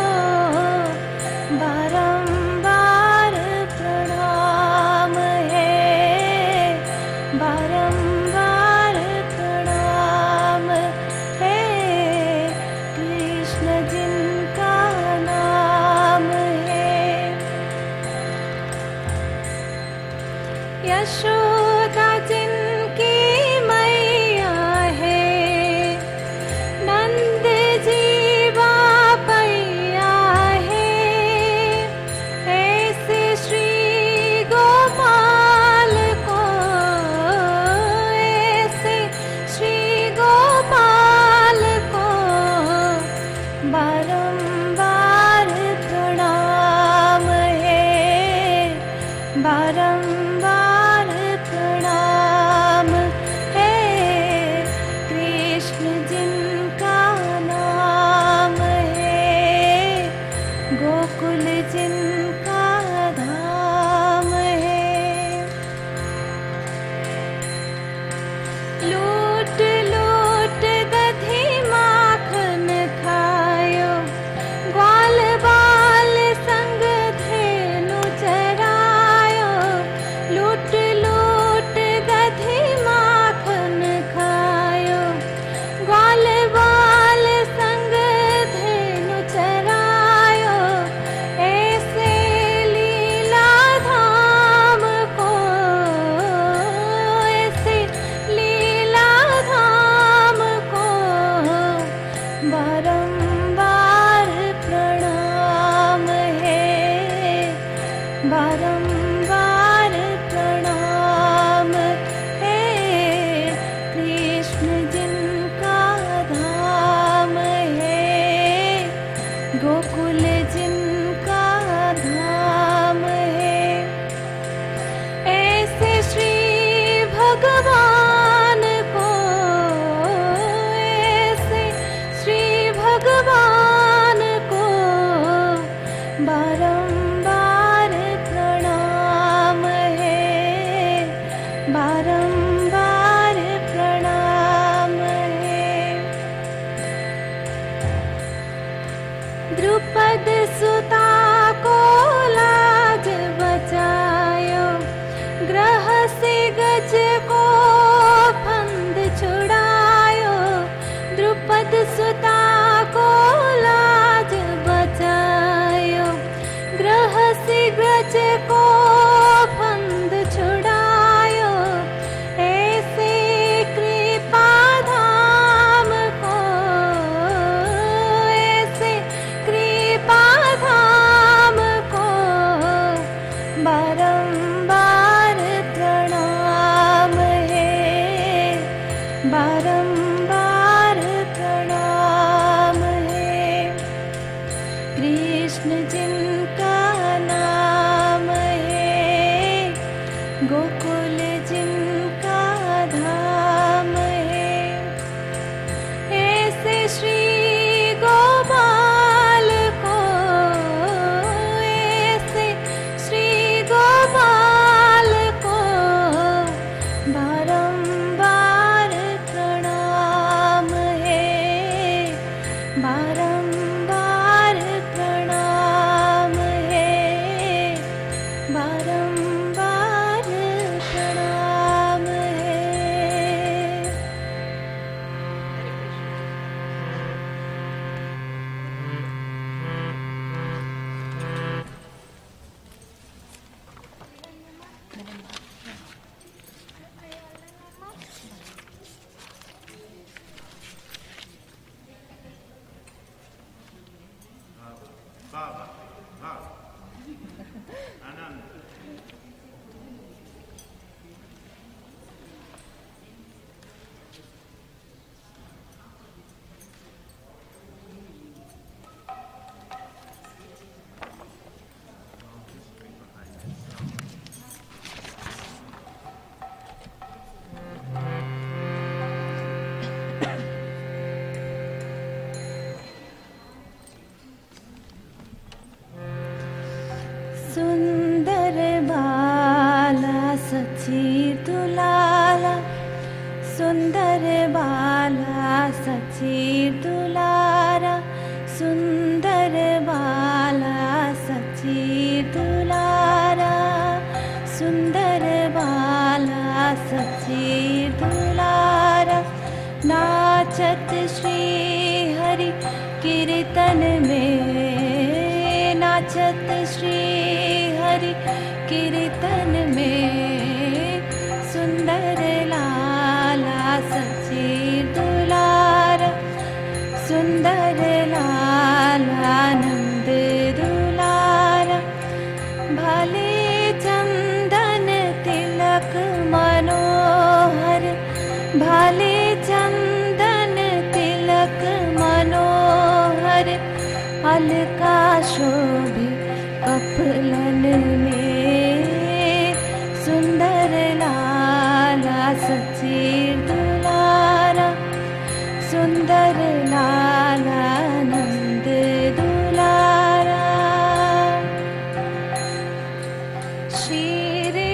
बारंबार प्रणाम है बारंबार प्रणाम है कृष्ण जिनका नाम है यशोदा जिनकी मैया है नंद जीवा पैया है ऐसे श्री गोपाल को ऐसे श्री गोपाल को बारंबार प्रणाम है बारंबार प्रणाम है बारंबार प्रणाम है, बारंबार प्रणाम है। कृष्ण जिनका नाम है, गोकुल जिनका धाम है, ऐसे श्री गोपाल को, ऐसे श्री गोपाल को बारंबार प्रणाम है, बारंबार प्रणाम है, बारंबार प्रणाम है। सुंदर बाला सची दुलाला, सुंदर बाला सची दुलारा, सुंदर बाला सची दुलारा, सुंदर बाला सची दुलारा। नाचत श्री हरि कीर्तन में, नाचत श्री हरि कीर्तन में, सुंदर लाला सची दुलारा, सुंदर लाला नंद दुलारा। भले चंदन तिलक मनोहर, भले चंदन तिलक मनोहर, अलका शोभे कपलन में, सुंदर लाला सची दुलारा, सुंदर लाला नंद दुलारा। शीरे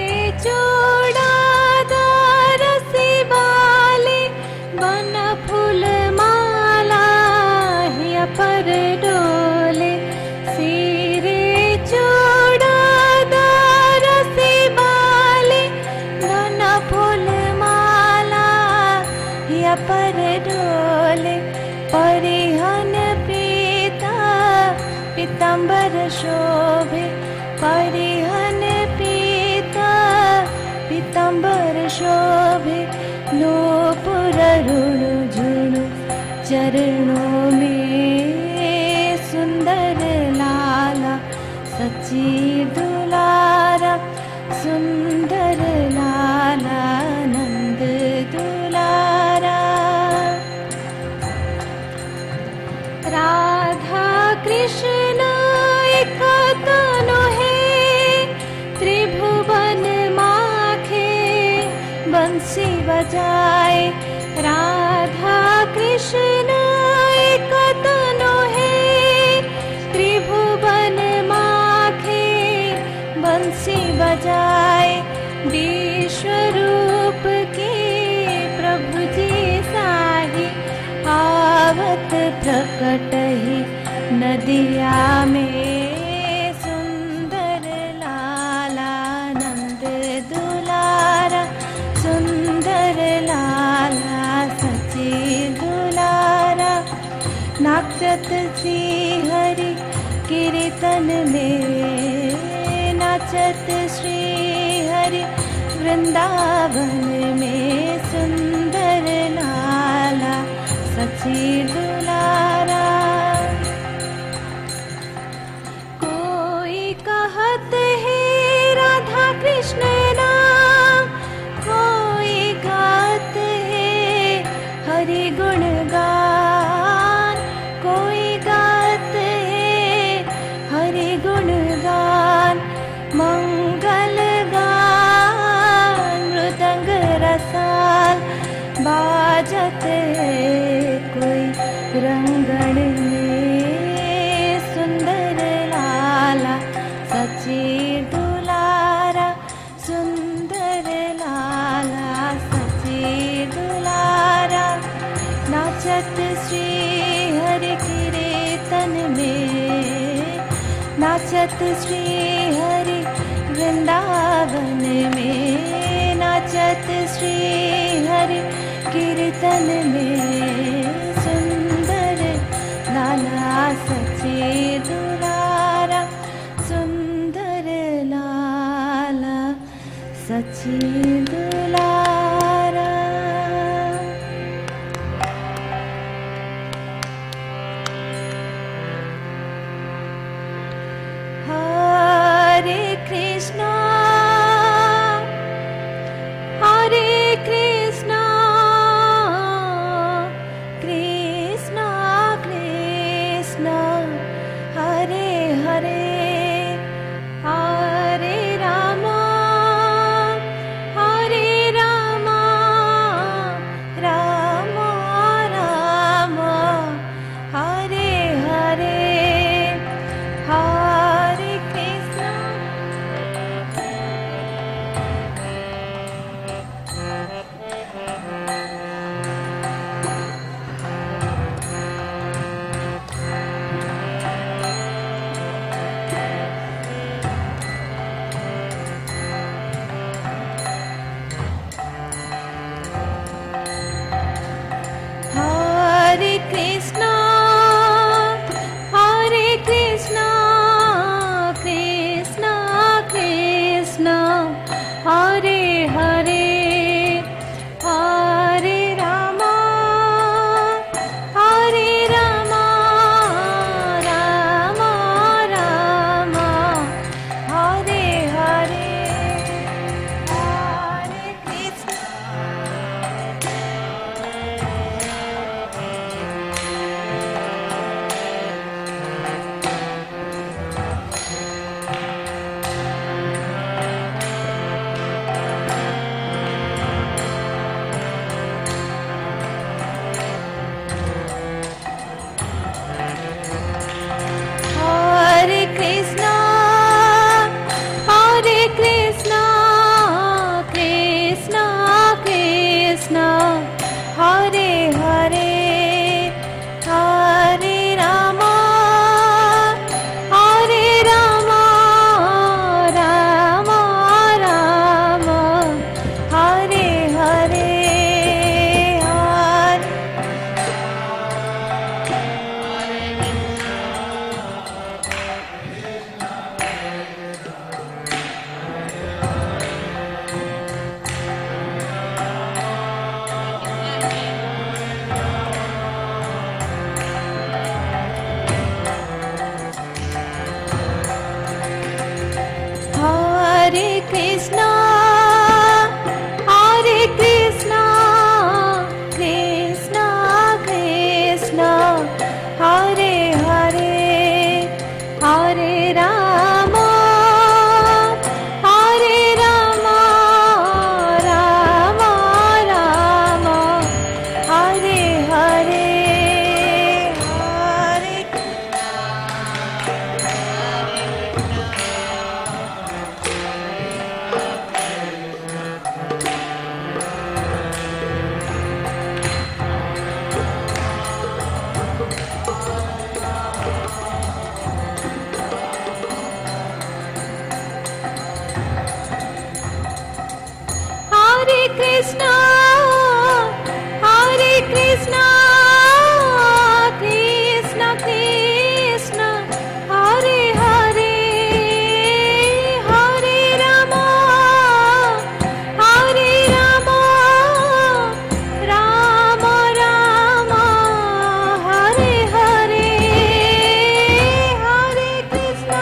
चूड़ादार सी बाले, बन फूल माला हिया पर डोले, सिरे चूड़ादार सी बाले, बन फूल माला हिया पर डोले। परिहन पीता पीतांबर शोभे, परिहन पीता पीतांबर शोभे। नूपुर रुणु झुणु चरणों में, सुंदर लाला सची दुलारा, सुंदर लाला नंद दुलारा। राधा कृष्ण एक तनु है, त्रिभुवन माखे बंसी बजाए। राधा कृष्ण एक तनु है, त्रिभुवन माखे बंसी बजाए। विश्वरूप के प्रभु जी साही, आवत प्रकट ही नदिया में, सुंदर लाला नंद दुलारा, सुंदर लाला सची दुलारा। नाचत श्री हरि कीर्तन में, नाचत श्री हरि वृंदावन में, सुंदर लाला सची दुलारा। कोई कहत है राधा कृष्ण नाचत श्री हरि वृंदावन में, नाचत श्री हरि कीर्तन में, सुंदर लाला सच्चे दुलारा, सुंदर लाला सच्चे दुलारा। हरे कृष्णा हरे कृष्णा कृष्णा कृष्णा हरे हरे, हरे रामा हरे रामा रामा रामा हरे हरे, हरे कृष्णा हरे कृष्णा हरे कृष्णा कृष्णा कृष्णा हरे हरे, हरे रामा रामा रामा हरे हरे, हरे कृष्णा हरे कृष्णा कृष्णा कृष्णा हरे हरे, हरे रामा रामा रामा हरे हरे, हरे हरे कृष्णा कृष्णा कृष्णा हरे हरे, हरे रामा रामा रामा हरे हरे, हरे हरे कृष्णा कृष्णा कृष्णा हरे हरे, हरे रामा रामा रामा हरे हरे, हरे Krishna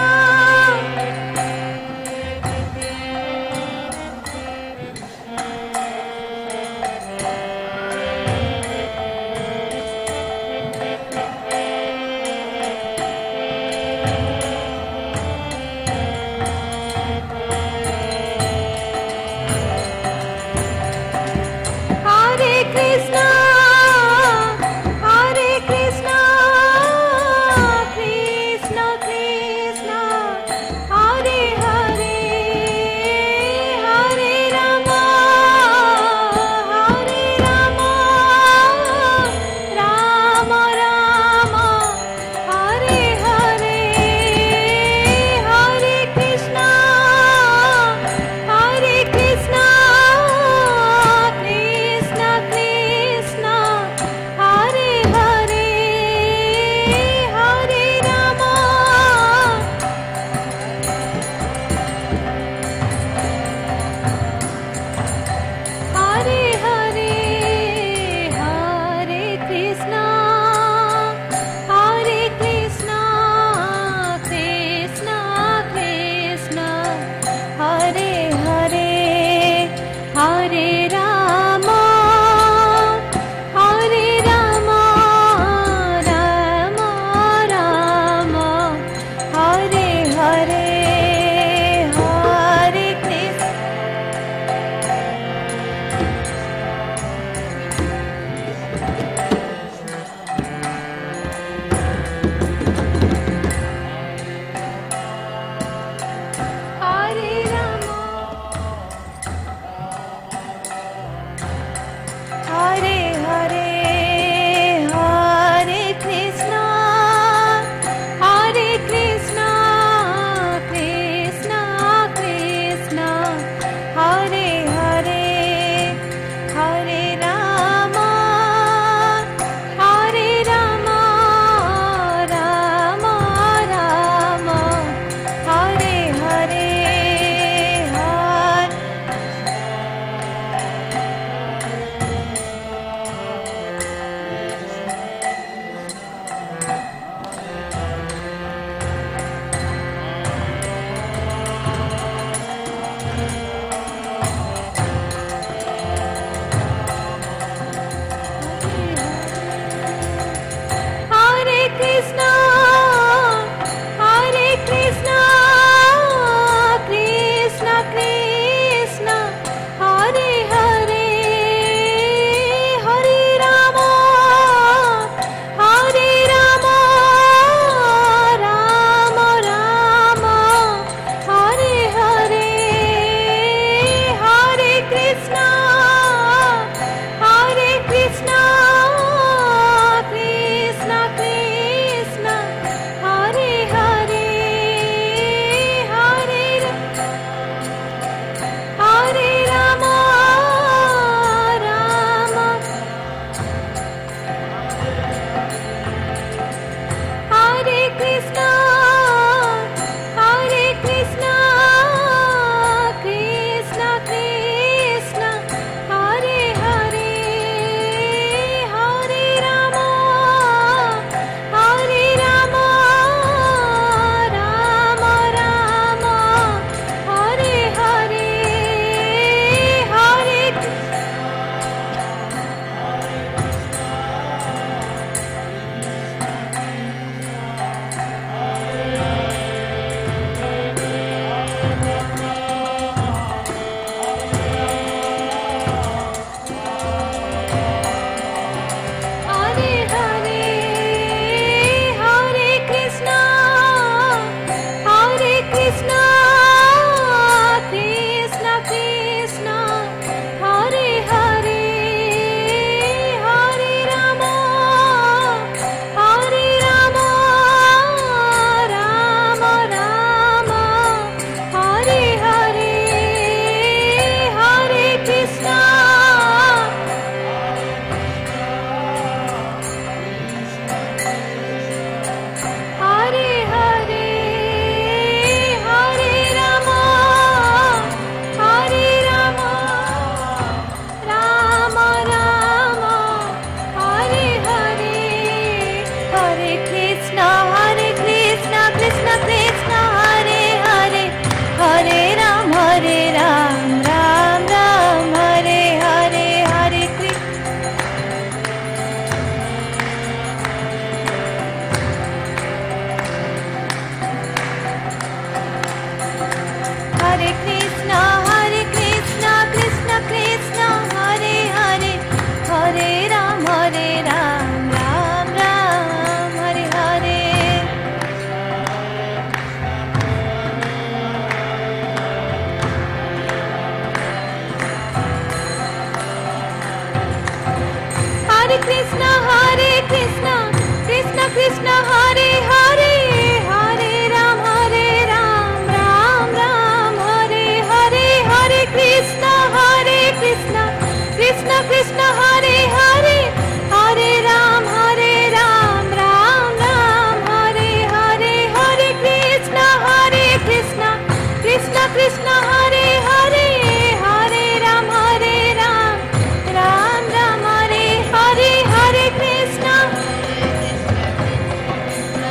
Krishna, Hare Krishna, Krishna Krishna, Hare Hare, Hare Ram, Ram Ram, Hare Hare, Hare Krishna, Krishna Krishna, Hare Hare, Hare Ram, Ram Ram, Hare Hare, Hare Krishna, Krishna Krishna, Hare Hare, Hare Ram, Ram Ram, Hare Hare, Hare Krishna.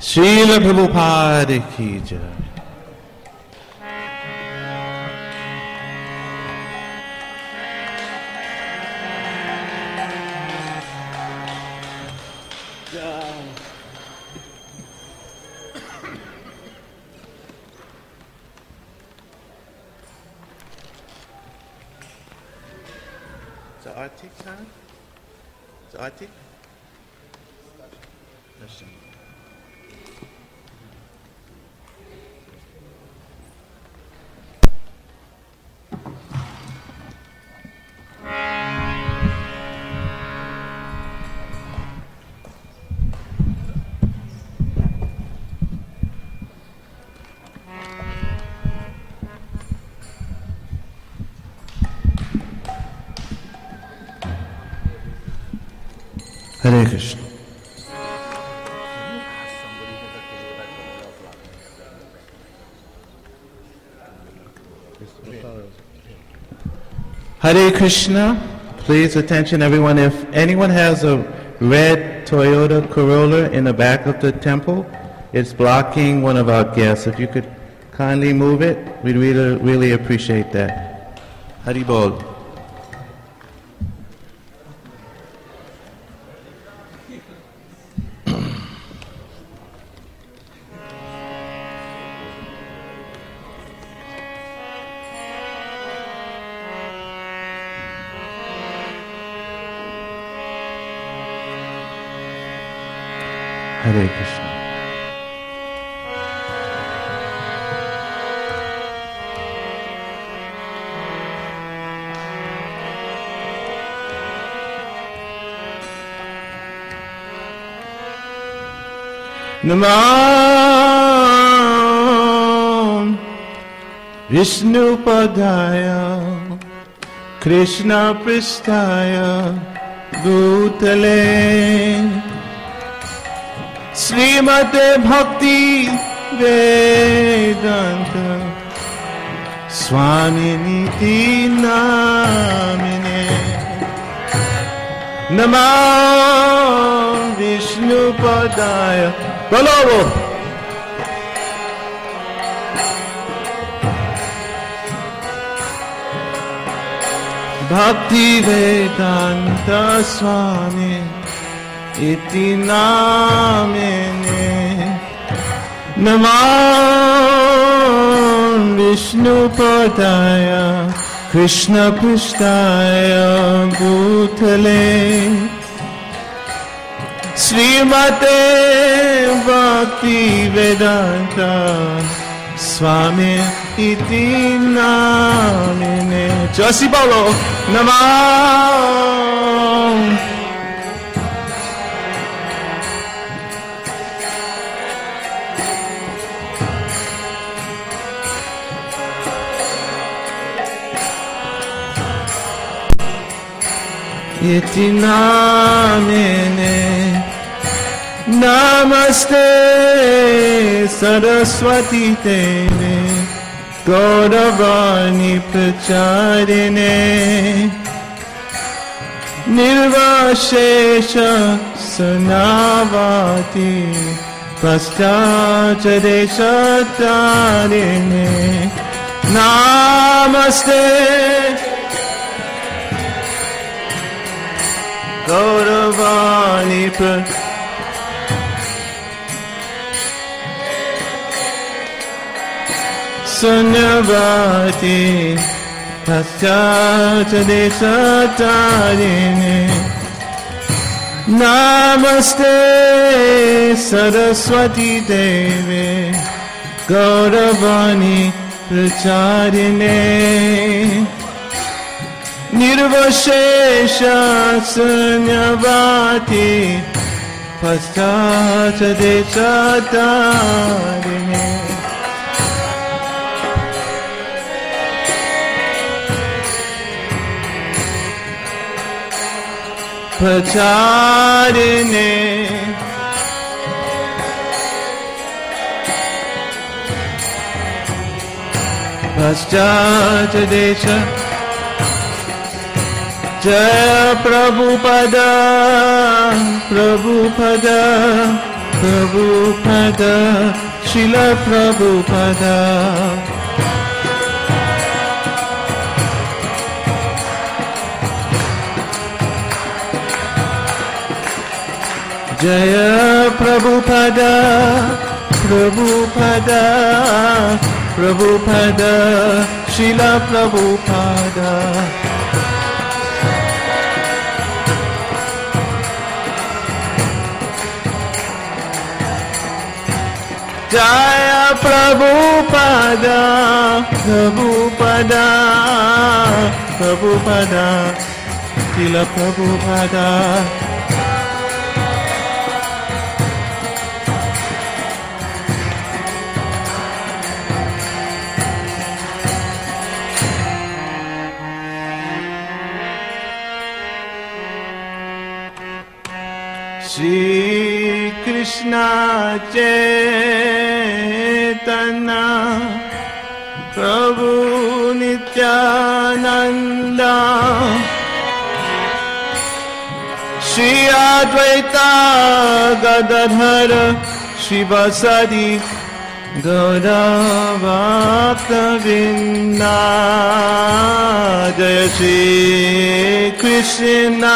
Srila Prabhupada की जय। Arctic time? It's Arctic? Hare Krishna. Hare Krishna. Please attention everyone. If anyone has a red Toyota Corolla in the back of the temple, it's blocking one of our guests. If you could kindly move it, we'd really appreciate that. Hari Bol. Hare Krishna. Namah Vishnu Padaya Krishna Pristaya Bhutale Srimate Bhakti Vedanta Swaminiti Namine Namah Vishnu Padaya Bolo Bhakti Vedanta Swami Iti Namine Namah Vishnu Padaya Krishna Pristaya Bhutale Srimate Bhakti Vedanta Swami Iti Namine Jasi Bolo Namah Iti Namine Namaste Saraswati Deve Gauravani Pracharine Nirvashesha Sanavati Paschachadeshatarine Namaste Gauravani Sunyavati Paschachadeshatarine Namaste Saraswati Deve Gauravani Pracharine Nirvashesha Sunyavati Paschachadeshatarine Pracharine Paschachadeshatarine Jaya Prabhupada, Prabhupada, Prabhupada, Srila Prabhupada. Jaya Prabhupada, Prabhupada, Prabhupada, Srila Prabhupada. Jaya Prabhupada, Prabhupada, Prabhupada, Srila Prabhupada. Shri Krishna Chaitanya Prabhu Nityananda Shri Advaita Gadadhara Shivasadi Gaura Bhakta-vrinda. Jaya Shri Krishna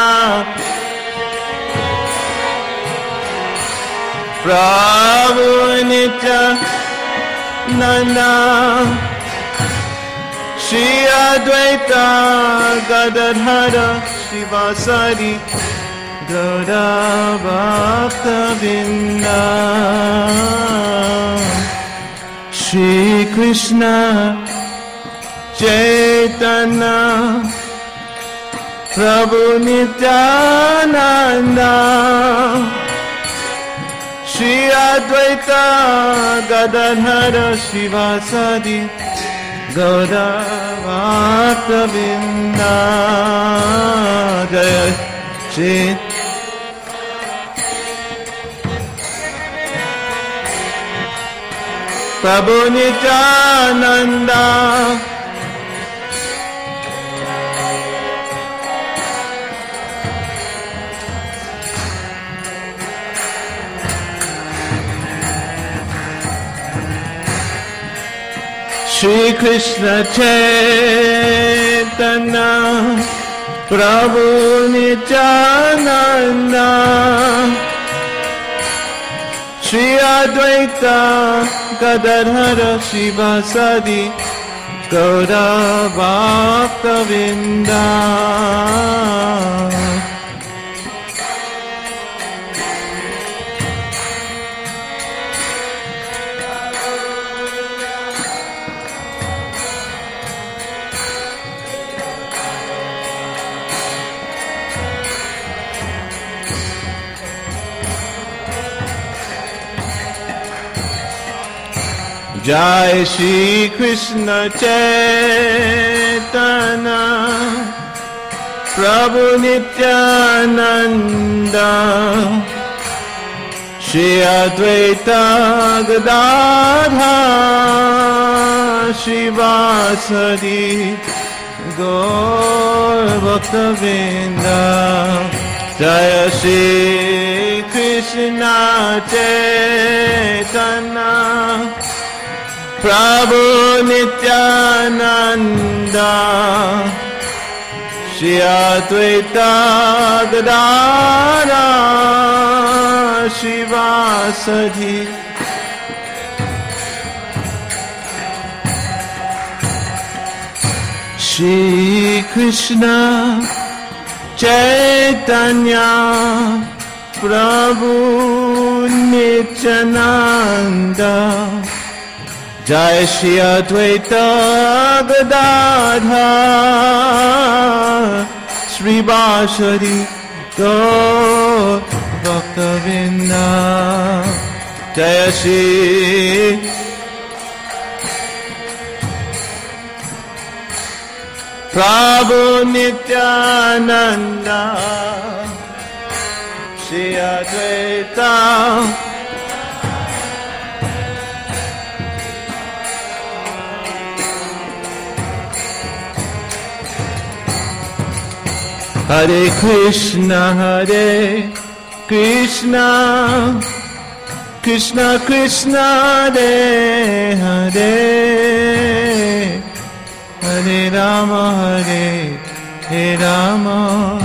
Prabhu Nityananda Shri Advaita Gadadhara Shivasadi Gaura Bhakta-vrinda. Shri Krishna Chaitanya Prabhu Nityananda Shri Advaita Gadadhara Shivasadi Gaura Bhakta-vrinda. Jaya Shri Prabhu Nityananda Shri Krishna Chaitanya Prabhu Nityananda Shri Advaita Gadadhara Shivasadi Gaura Bhakta-vrinda. Jai Shri Krishna Chaitanya Prabhu Nityananda Shri Advaita Gadadhara Shivasadi Gaura Bhakta-vrinda. Jaya Shri Krishna Chaitanya Prabhu Nityananda Shri Advaita Gadadhara Shivasadi Shri Krishna Chaitanya Prabhu Nityananda Jai Shri Advaita Gadadhara Shivasadi Gaura Bhakta-vrinda. Jaya Shri Prabhu Nityananda Shri Advaita Hare Krishna Krishna Krishna Hare Hare Hare Rama Hare Rama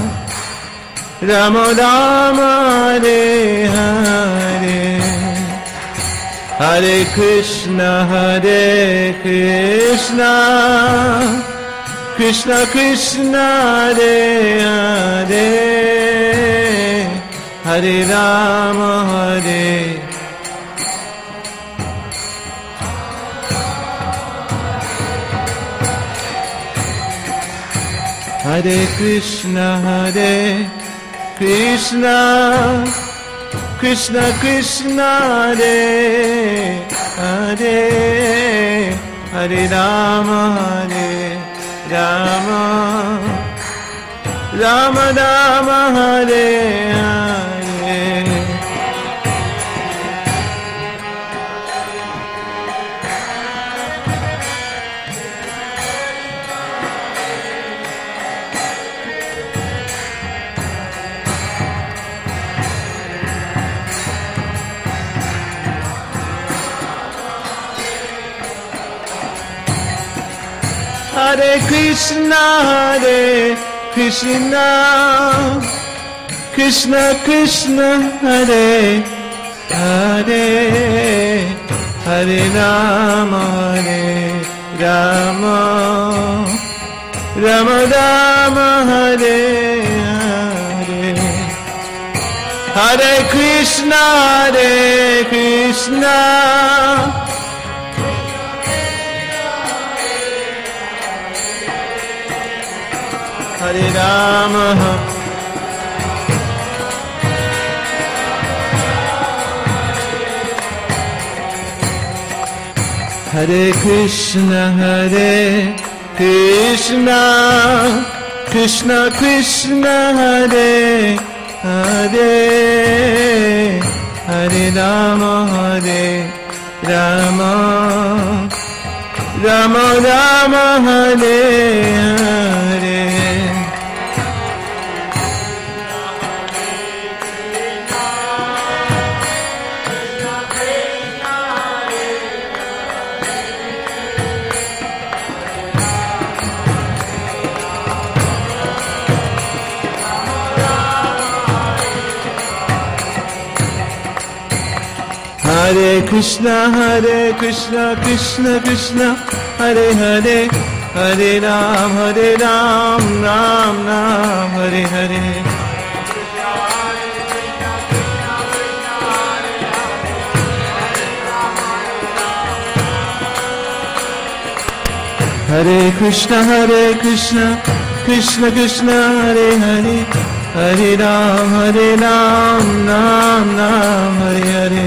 Rama Rama Hare Hare Hare Krishna Krishna Krishna Hare Hare Hare Rama Hare Krishna Krishna Krishna Hare Hare Hare Rama Rama Rama Rama Hare Hare Hare Krishna Krishna Krishna Hare Hare Hare Rama Rama Rama Rama Hare Hare Hare Krishna Hare Rama Hare Krishna Krishna Krishna Hare Hare Hare Rama Rama Rama Rama Hare Hare Hare Krishna Krishna Krishna Hare Hare Hare Ram Ram Ram Hare Hare Hare Krishna Krishna Krishna Hare Hare Hare Ram Ram Ram Hare Hare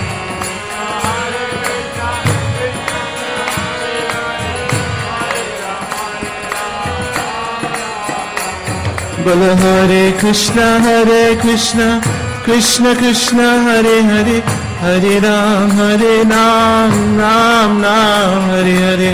Bolo Hare Krishna Krishna Krishna Hare Hare Hare Ram Ram Ram Hare Hare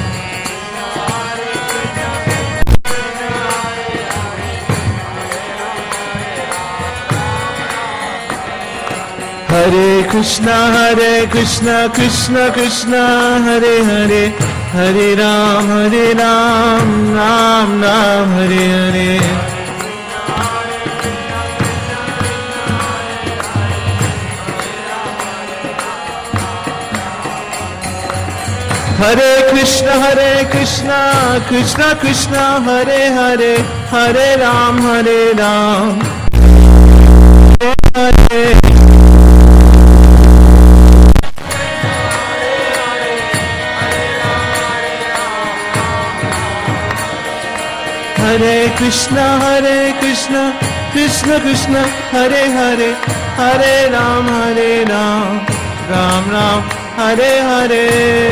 Hare Krishna Krishna Krishna Hare Hare Hare Ram Ram Ram Hare Hare Hare Krishna Krishna Krishna Hare Hare Hare Ram Hare Hare Krishna Krishna Hare Hare Hare Ram Ram Ram Hare Hare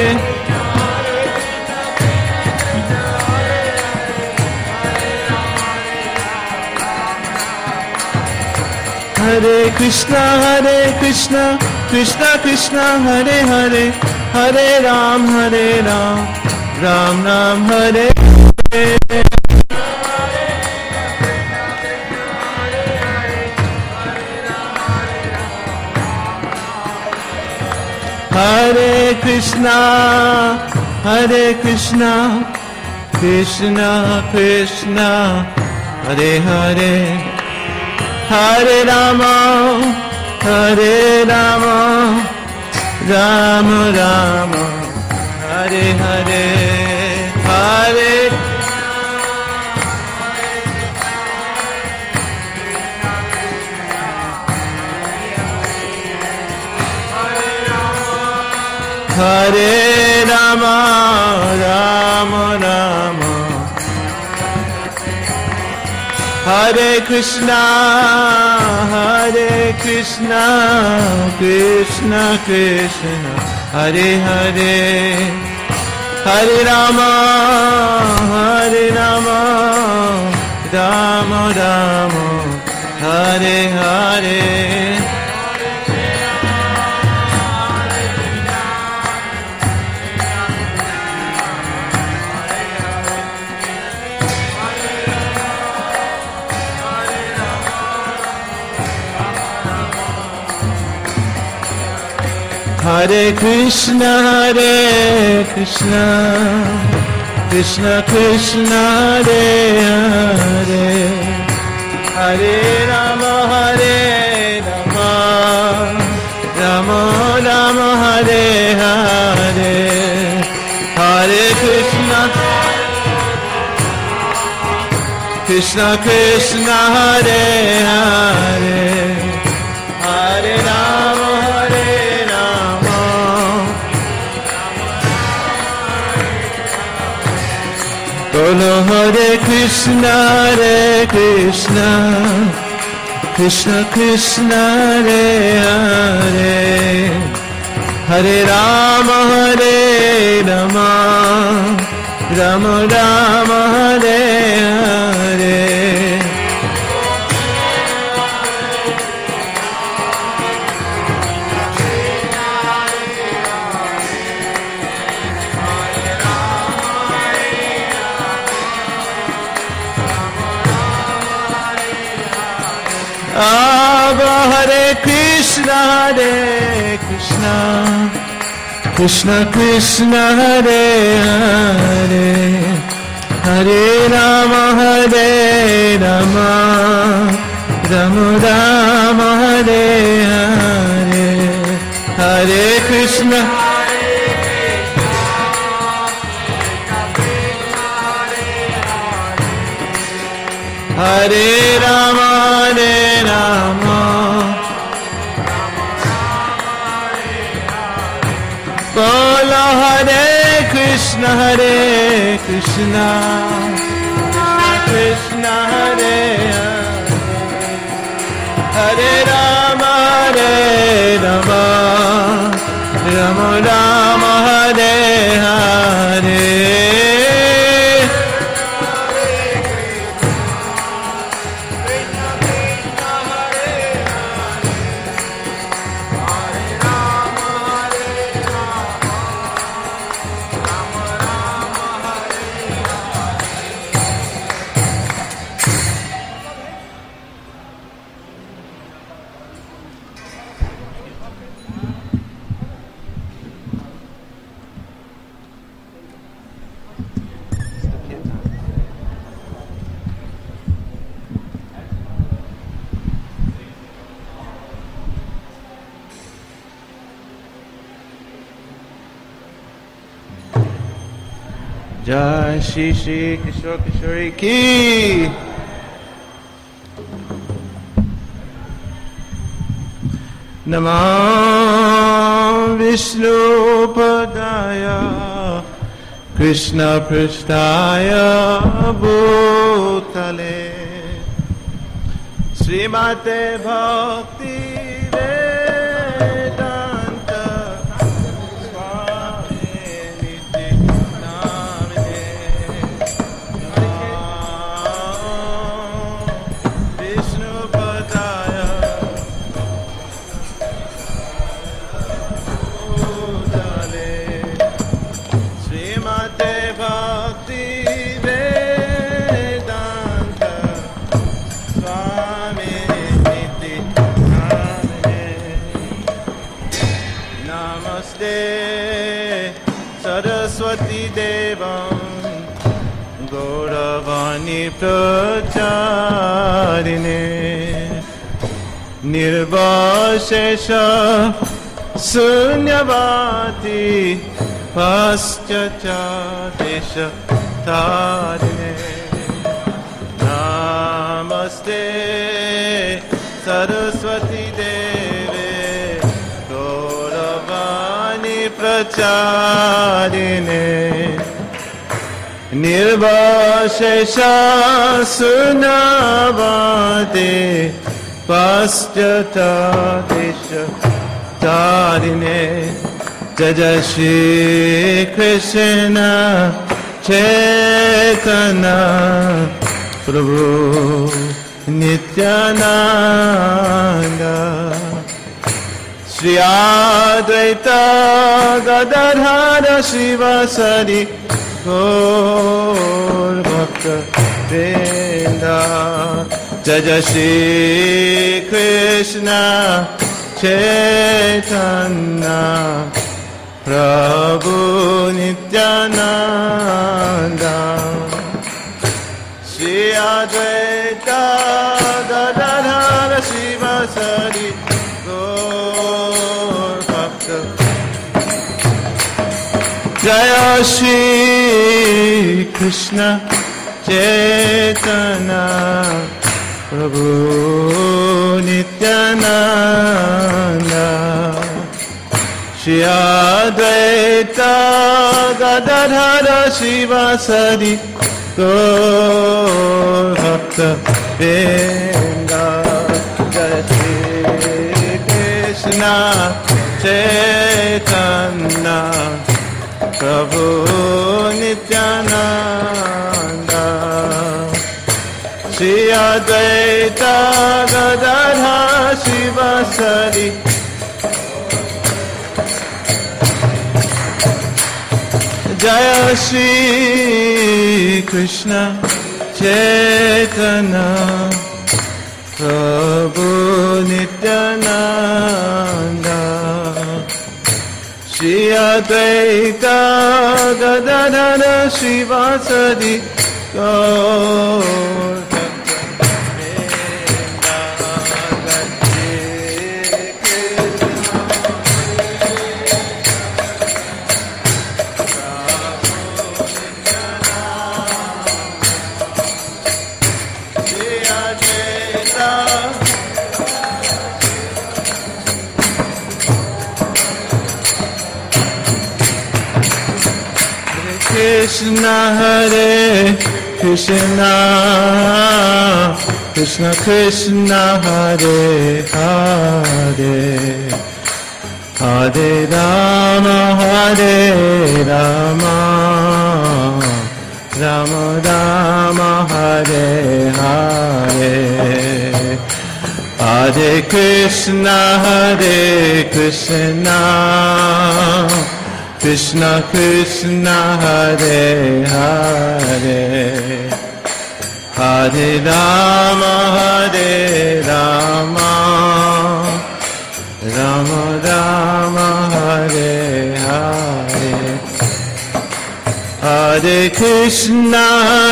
Hare Krishna Krishna Hare Hare Hare Ram Ram Ram Hare Hare Krishna, Hare Krishna, Krishna Krishna, Hare Hare, Hare Rama, Hare Rama, Rama Rama, Hare Hare, Hare Hare Rama, Rama Rama, Hare Krishna, Hare Krishna, Krishna Krishna, Hare Hare, Hare Rama, Hare Rama, Rama Rama, Hare Hare. Hare Krishna, Hare Krishna, Krishna Krishna, Hare Hare, Hare Rama, Hare Rama, Rama Rama, Hare Hare, Hare Krishna, Krishna Krishna, Hare Hare, Hare Rama, Hare Bolo Hare Krishna, Hare Krishna, Krishna Krishna, Hare Hare, Hare Rama, Hare Rama, Rama Rama, Hare Hare. Hare Krishna, Hare Krishna, Krishna Krishna, Hare Hare, Hare Rama, Hare Rama, Rama Rama, Hare Hare, Hare Krishna, Hare Rama, Hare Rama, Bolo Hare Krishna, Hare Krishna, Krishna Hare Hare, Hare Rama, Hare Rama, Rama Rama, Hare Hare. Jai Shri Shri Kishore Kishori Ki. Namah Vishnu Padaya Krishna Prishtaya Bhutale Srimate Bhakti Swami Niti Saraswati Devam Gauravani Pracharine Nirvashesha Sunyavati Paschacha Desha Tarine Namaste Saraswati Deve Gauravani Pracharine Nirvashesha Sunyavati Paschata Desha Tarine Jaya Shri Krishna Chaitanya Prabhu Nityananda Shri Advaita Gadadhara Shivasari Gaur Bhakta Vrinda Jaya Shri Krishna Chaitanya Prabhu Nityananda Shri Advaita Gadadhara Shivasari Gaur Bhakta Jaya Shri Krishna Chaitanya Prabhu Nityananda Shri Advaita Gadadhara Shivasari Gaur Bhakta Vrinda Jaya Shri Krishna Chaitanya Prabhu Nityananda Shri Advaita Gadadhara Shivasari Jaya Shri Krishna Chaitanya Prabhu Nityananda Shri Advaita Gadadhara Shivasari Gaur Krishna Hare Krishna Krishna Krishna Hare Hare Hare Rama Hare Rama Rama Rama Hare Hare Hare Krishna Krishna Krishna Hare Hare Hare Rama Rama Rama Hare Hare Hare Krishna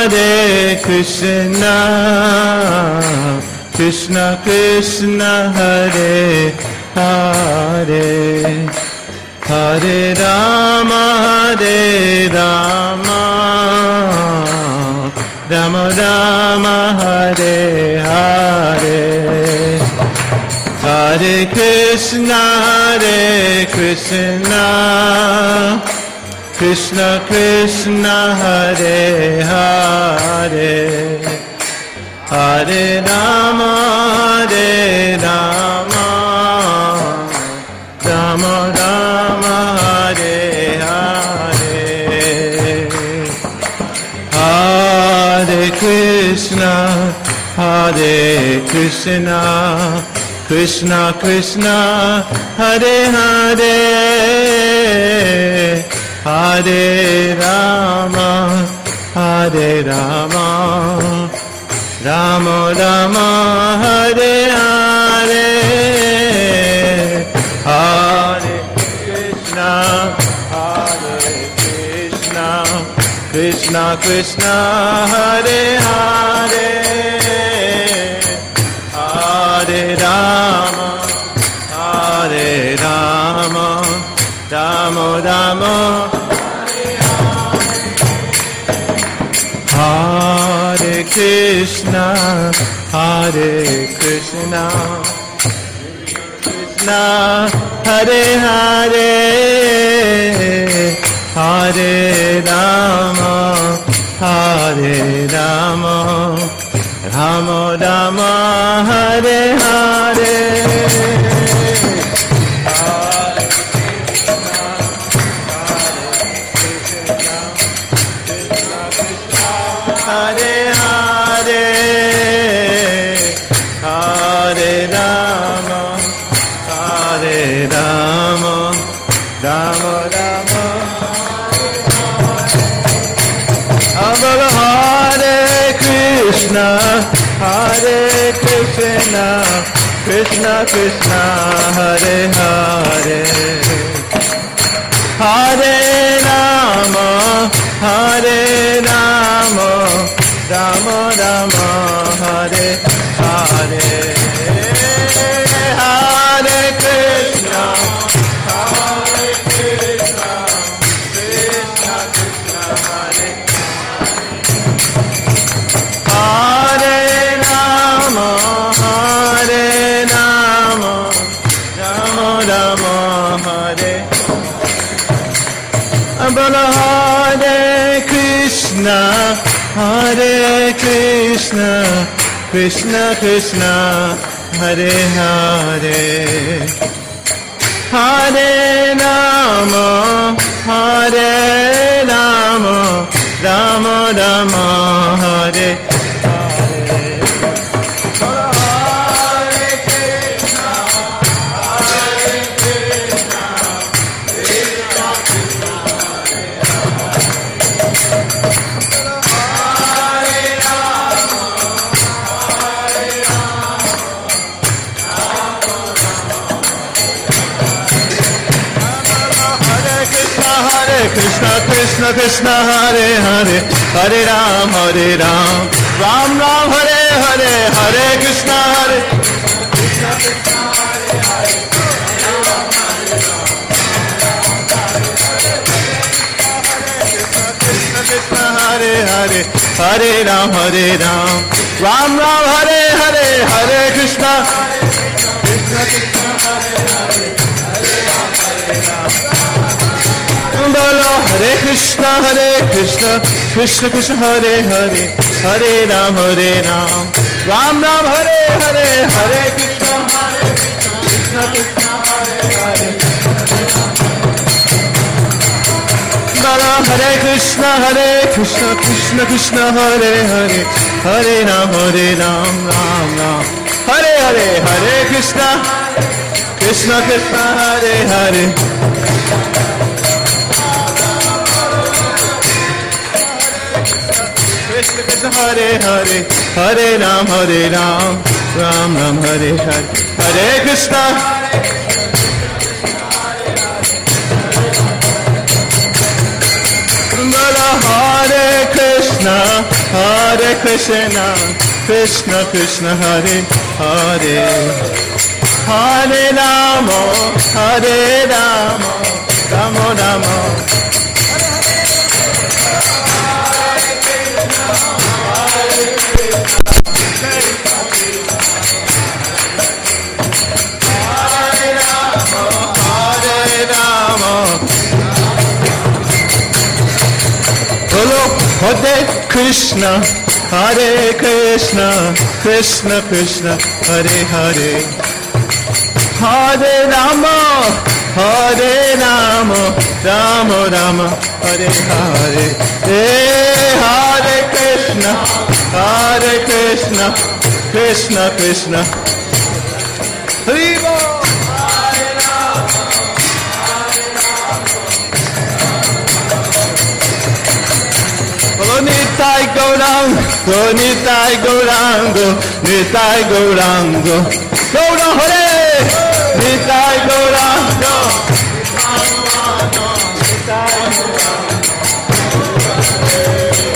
Krishna Krishna Hare Hare Hare Rama Rama Rama Hare Hare Hare Krishna Krishna Krishna Hare Hare Hare Rama Rama Rama Hare Hare Hare Krishna Krishna Krishna Hare Hare Hare Rama Rama Rama Hare Hare Hare Krishna Krishna Krishna Hare Hare Hare Rama Hare Rama Rama Rama Hare Krishna Hare Krishna Krishna Hare Hare Hare Rama Hare Rama Rama Rama Hare Hare Hare Hare Hare Rama Hare Rama Rama Rama Hare Krishna Hare Krishna Krishna Krishna Hare Hare Hare Rama Hare Rama Rama Rama Hare Hare Hare Krishna Hare Krishna Krishna Krishna Hare Hare Rama Hare Rama Rama Rama Hare Bala Hare Krishna Hare Krishna Krishna Krishna Hare Hare Hare Rama Hare Rama Rama Rama Hare Hare Hare Krishna Hare Krishna Krishna Krishna Krishna Krishna Krishna Hare Hare Hare Ram Ram Ram Hare Hare Hare Krishna Hare Krishna Krishna Hare Hare Krishna Krishna Hare Hare Hare Ram Ram Ram Hare Hare Hare Krishna Krishna Krishna Hare Hare Bolo Hare Krishna Krishna Krishna Hare Hare Hare Ram Ram Ram Hare Hare Hare Krishna Krishna Krishna Hare Hare Bolo Hare Krishna Krishna Krishna Hare Hare Hare Ram Ram Ram Hare Hare Hare Krishna Krishna Krishna Hare Hare Krishna Krishna Hare Hare Hare Ram Ram Ram Hare Hare Hare Krishna Bala Hare Krishna Krishna Krishna Hare Hare Hare Rama Rama Rama Hare Krishna Krishna Krishna Hare Hare Hare Rama Rama Rama Hare Hare Hare Krishna Krishna Krishna Hare Nitai Gaurango, Nitai Gaurango, Nitai Gaurango, Gaurang Hare, Nitai Gaurango, Nitai Gaurango.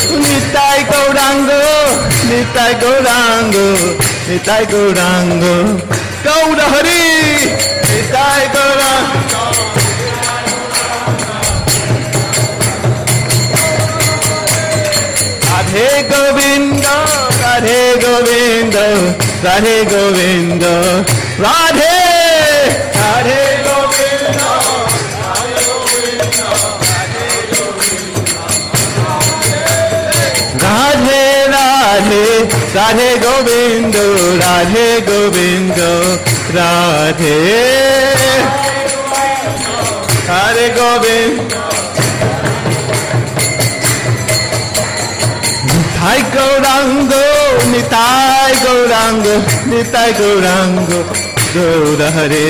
Gaurango, Nitai Gaurango, Nitai Gaurango, Gaura Hari, Nitai Gaurango. Radhe Govinda, Radhe Govinda, Radhe Govinda, Radhe, Radhe Govinda, Radhe Govinda, Radhe Radhe, Radhe Govinda, Radhe Govinda, Radhe, Radhe Govinda. Nitai Gaurango, Nitai Gaurango, Nitai Gaurango, Gaura Hare.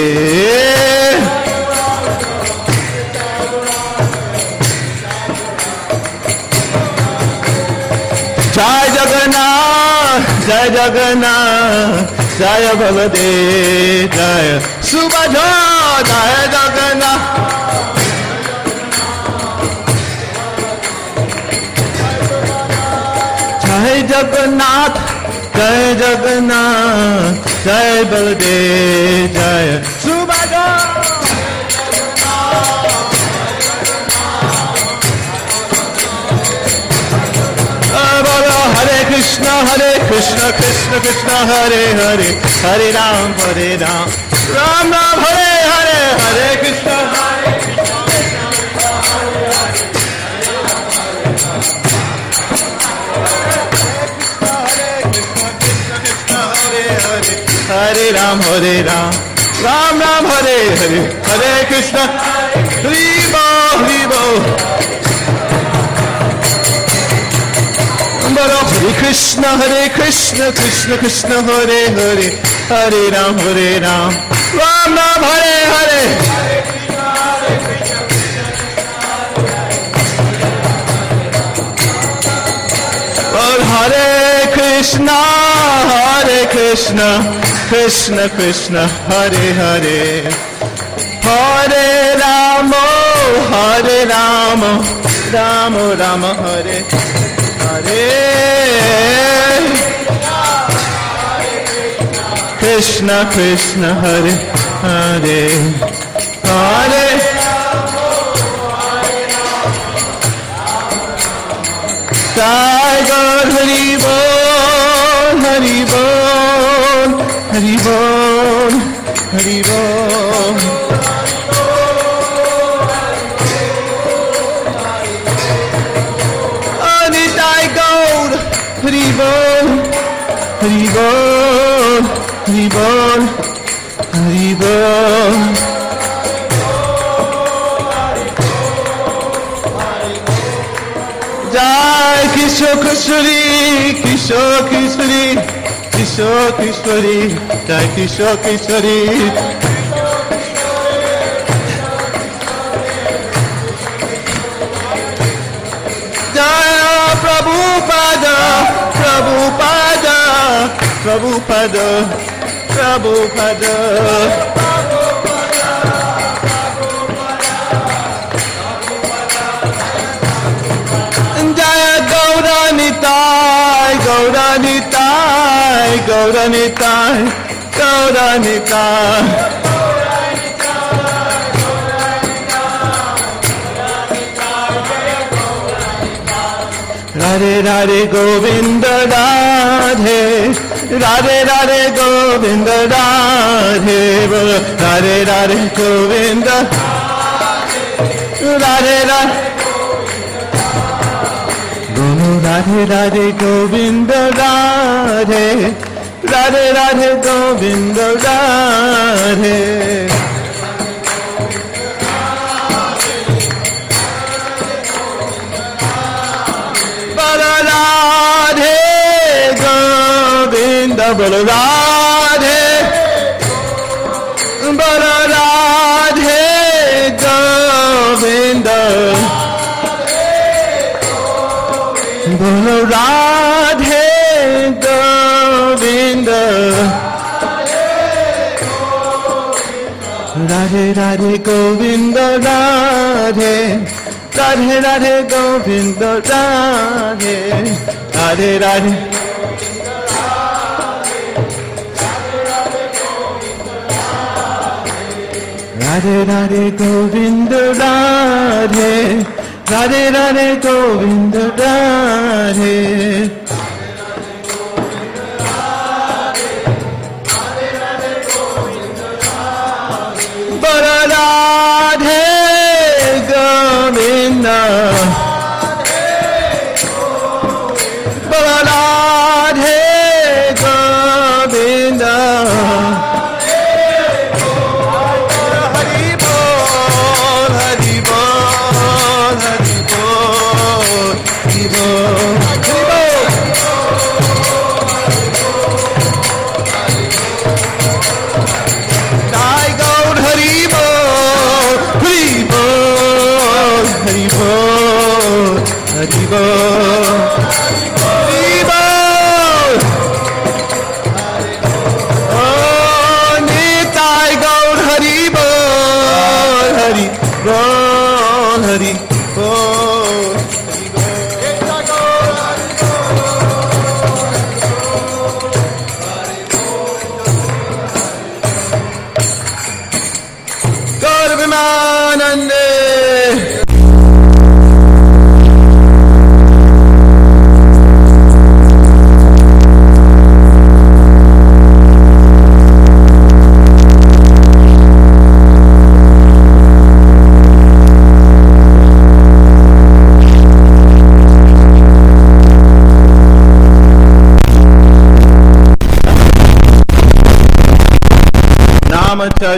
Jai Jagannath, Jai Jagannath, Jai Baladev, Jai Subhadra, Jai Jagannath. Jai Jagannath, Jai Jagannath, Jai Baladev, Jai Subhadra. Hare Krishna, Krishna Krishna, Hare Hare, Hare Ram, Ram Ram, Hare Hare, Hare Krishna, Hare Hare Ram, Ram Ram, Hare Hare, Hare Krishna, Hribo, Hribo. Hare Krishna, Krishna Krishna, Hare Hare, Hare Ram, Ram Ram, Hare Hare. Hare Krishna, Krishna Krishna, Hare Hare, Hare Rama, Rama Rama, Hare Hare. Krishna Krishna, Hare Hare, Hare Jai Gaur Hari Bol, Hari Bol, Hari Bol, Hari Bol. Nitai Gaur Hari Bol, Hari Bol, Hari Bol, Hari Bol. Jai Kishore Kishori, Kishore Kishori, Kishore Kishori, Jai Kishore Kishori. Jai Prabhupada, Prabhupada, Prabhupada, Prabhupada. Gauranitai, Gauranitai, Gauranitai, Gauranitai. Radhe Radhe Govinda Radhe, Radhe Radhe Govinda Radhe, Radhe Radhe Govinda Radhe Radhe. Radhe Radhe Govinda Radhe, Radhe Radhe Govinda Radhe. Bala Radhe Govinda, Bala Radhe, Bala Radhe Govinda. Bolo Radhe Govinda, Radhe Radhe Govinda Radhe, Radhe Radhe Govinda Radhe, Radhe Radhe Radhe Radhe Govinda Radhe Radhe Radhe Govinda Radhe Bara Radhe Govinda Bara Radhe Govinda Hari Bol Hari Bol Hari Bol Hari Bol Jai Gaur Hari Bol Hari Bol Hari Bol Hari Bol Hari Bol Oh Nitai Gaur Hari Bol Hari Bol Hari Bol Gaur Vimanande Namata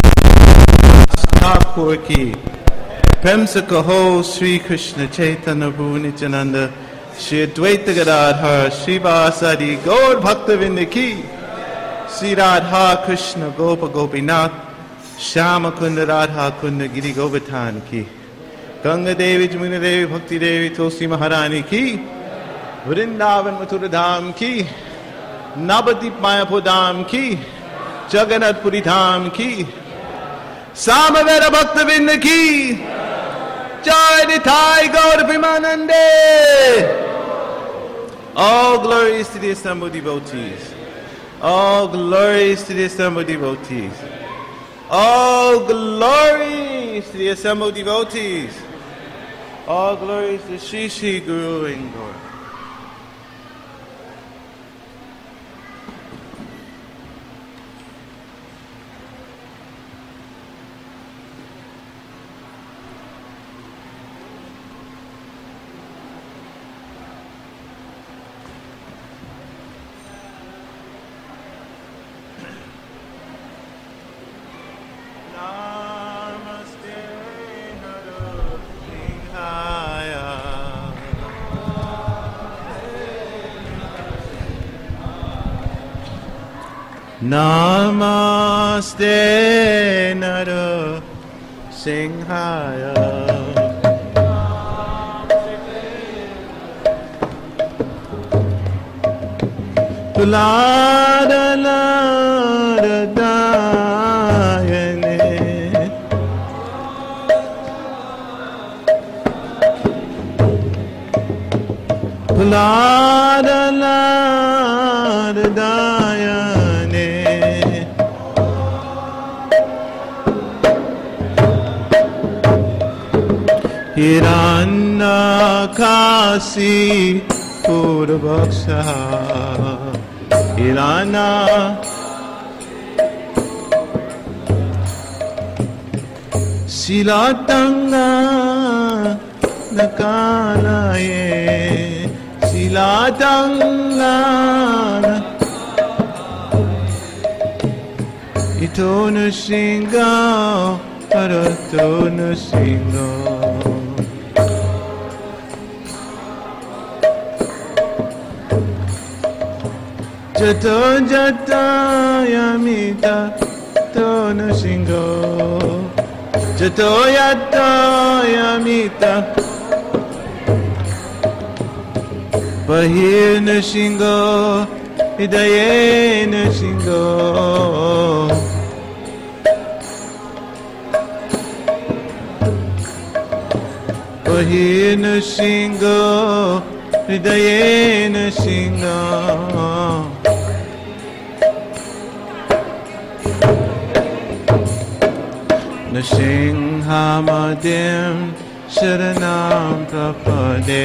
Thakur ki Prem se kaho Sri Krishna Chaitanya Prabhu Nityananda Shri Advaita Gadadhar Shri Vasadi Gaur Bhaktavinda ki Sri Radha Krishna Gopa Gopinath Shama Kunda Radha Kunda Giri Govardhan ki Ganga Devi Jamuna Devi Bhakti Devi Tulsi Maharani ki Vrindavan Mathura Dham ki Navadip Mayapur Dham ki Jagannath Puri Dham ki Samavera Bhaktavinda ki Jai Nitai Gaur Vimanande. All glories to the assembled devotees. All glories to the assembled devotees. All glories to the assembled devotees. All glories to Shri Shri Guru Indor. Namaste Nara Singhaya Tulada Lada Dayane Tulada Lada Dayane Hiranyakasi Purvaksha Hiranya Silatanga Nakalaye Silatanga Itonu Singa Paratonu Singa Jato Jata Yamita Tonu Singo Jato Yata Yamita Bahirna Singo Hidayena Singo Bahirna Singo hridayena Singham. Nrsimhamadim Sharanam Prapade.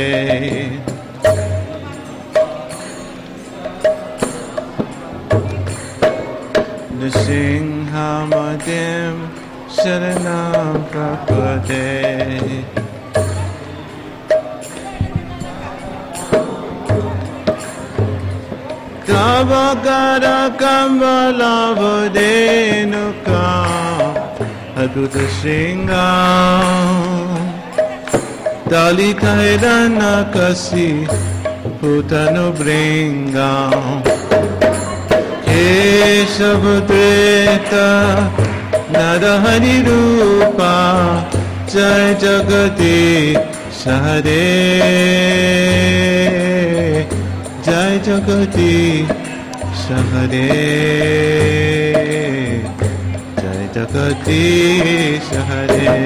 Nrsimhamadim Sharanam Prapade. Tavagara Kambalavadhenukam Adhuta Singham Dalita Hiranakasi Putanubringam Keshavadveta Narahari Rupa Jai Jagati Sahare Jai Jagati Sahare Jai Jagati Sahare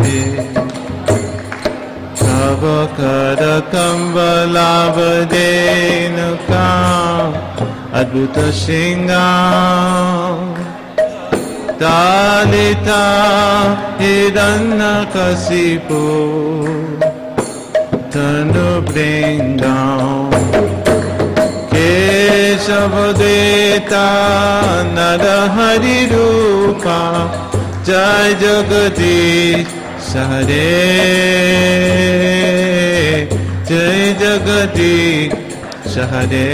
Tavakara Kambalavadhenukam Adhuta Singham Dalita Hiranakasipu Tanubringam Keshavadeta Narahari Rupa Jai Jagati Sahare Jai Jagati Sahare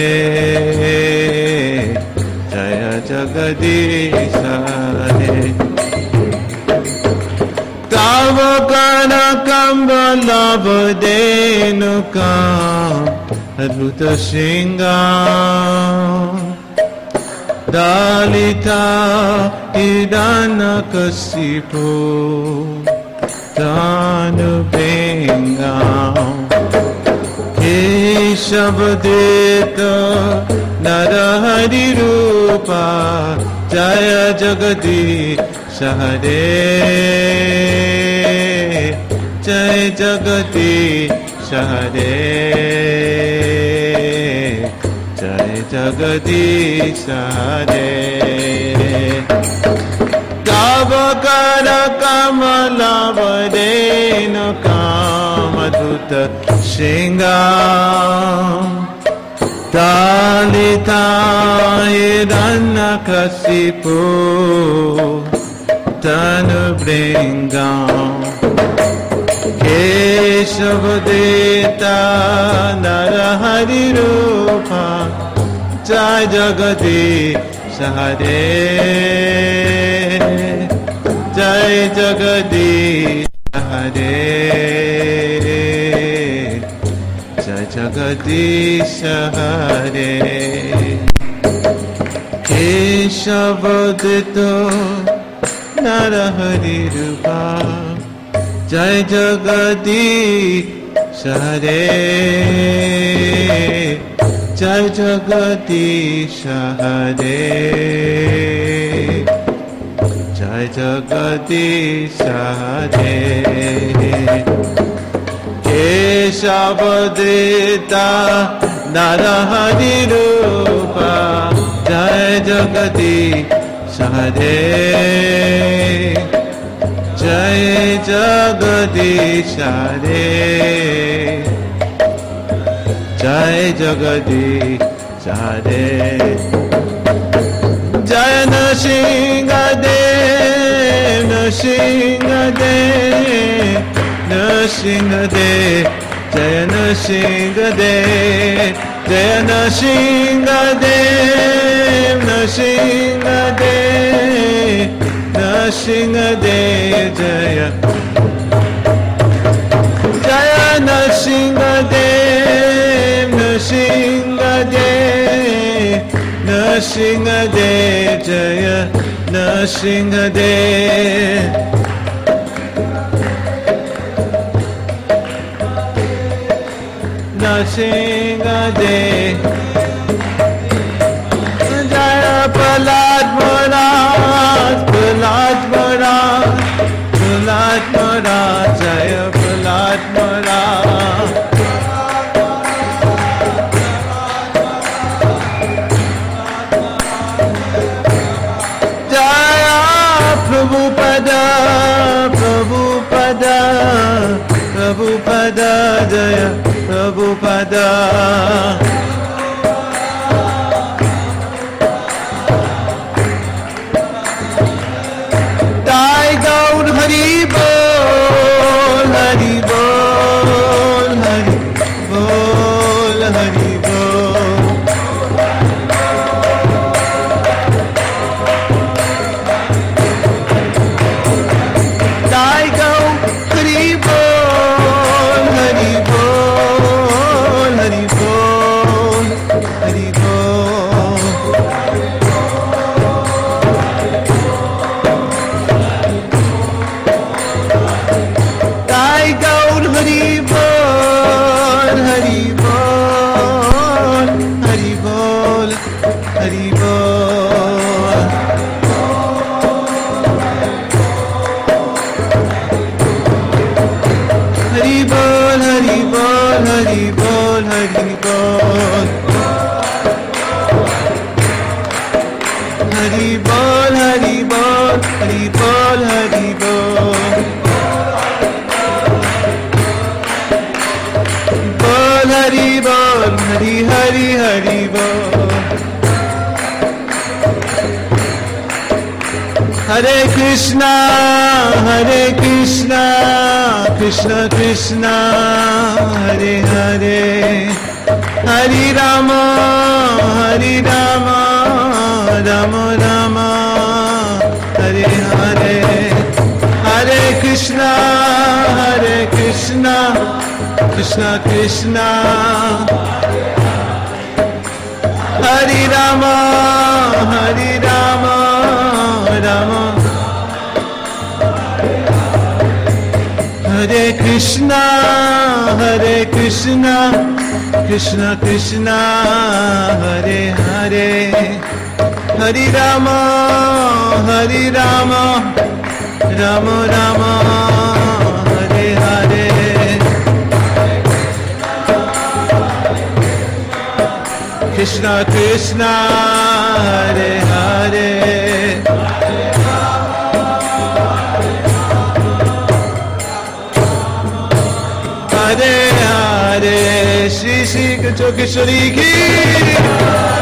Jaya Jagati Sahare Tavakara Kambalavadhenukam Adhuta Singham Dalita Hiranakasipu Tanubringam Keshavadeta Narahari Rupa Jaya Jagati Sahare Jai Jagati Sahare Jai Jagati Sahare Tavakara Kambalavadhenukam Adhuta Singham Dalita Hiranakasipu Tanubringam Keshavadeta Narahari Rupa Jai Jagati Sahare Jai Jagati Sahare Jai Jagati Sahare Keshavadeta Narahari Rupa Jai Jagati Sahare Jai Jagati Sahare Jai Jagati Sahare Keshavadeta Narahari Rupa Jai Jagati Sahare Jai Jagati Sahare Jai Jagati Sahare Jai Nrsimhadev Nrsimhadev Nrsimhadev Jai Nrsimhadev Jai Nrsimhadev Nrsimhadev Nrsimhadev Jaya Jaya Nrsimhadev Nrsimhadev Nrsimhadev Jaya Nrsimhadev Nrsimhadev Jaya Prahlad Maharaj Prahlad Maharaj Prahlad Maharaj Jaya Prahlad Maharaj Prabhupada, Prabhupada, Jaya Prabhupada. Jai Gaur Hari Bol, Hari Bol, Hari Bol, Hari Bol. Jai Gaur Hari Bol, Hari Bol, Hari Bol, Hari Bol. Jai Gaur Hari Bol, Hari Bol, Hari Bol, Hari Bol. Hari Bol, Hari Bol, Hari Bol, Hari Bol. Hari Bol, Hari Bol, Hari Bol, Hari Bol. Bol Hari Bol, Hari Hari Hari Bol. Hare Krishna, Hare Krishna, Krishna Krishna, Hare Hare. Hari Rama, Hari Rama, Rama Rama, Hare Hare. Hare Krishna, Hare Krishna, Krishna Krishna, Hari Rama, Hari Rama, Rama. Hare Krishna, Hare Krishna, Krishna Krishna, Hare Hare. Hari Rama, Hari Rama, Rama Rama, Hare Hare. Krishna Krishna, Hare Hare. Hare Hare, Shri Shri Kishori Ki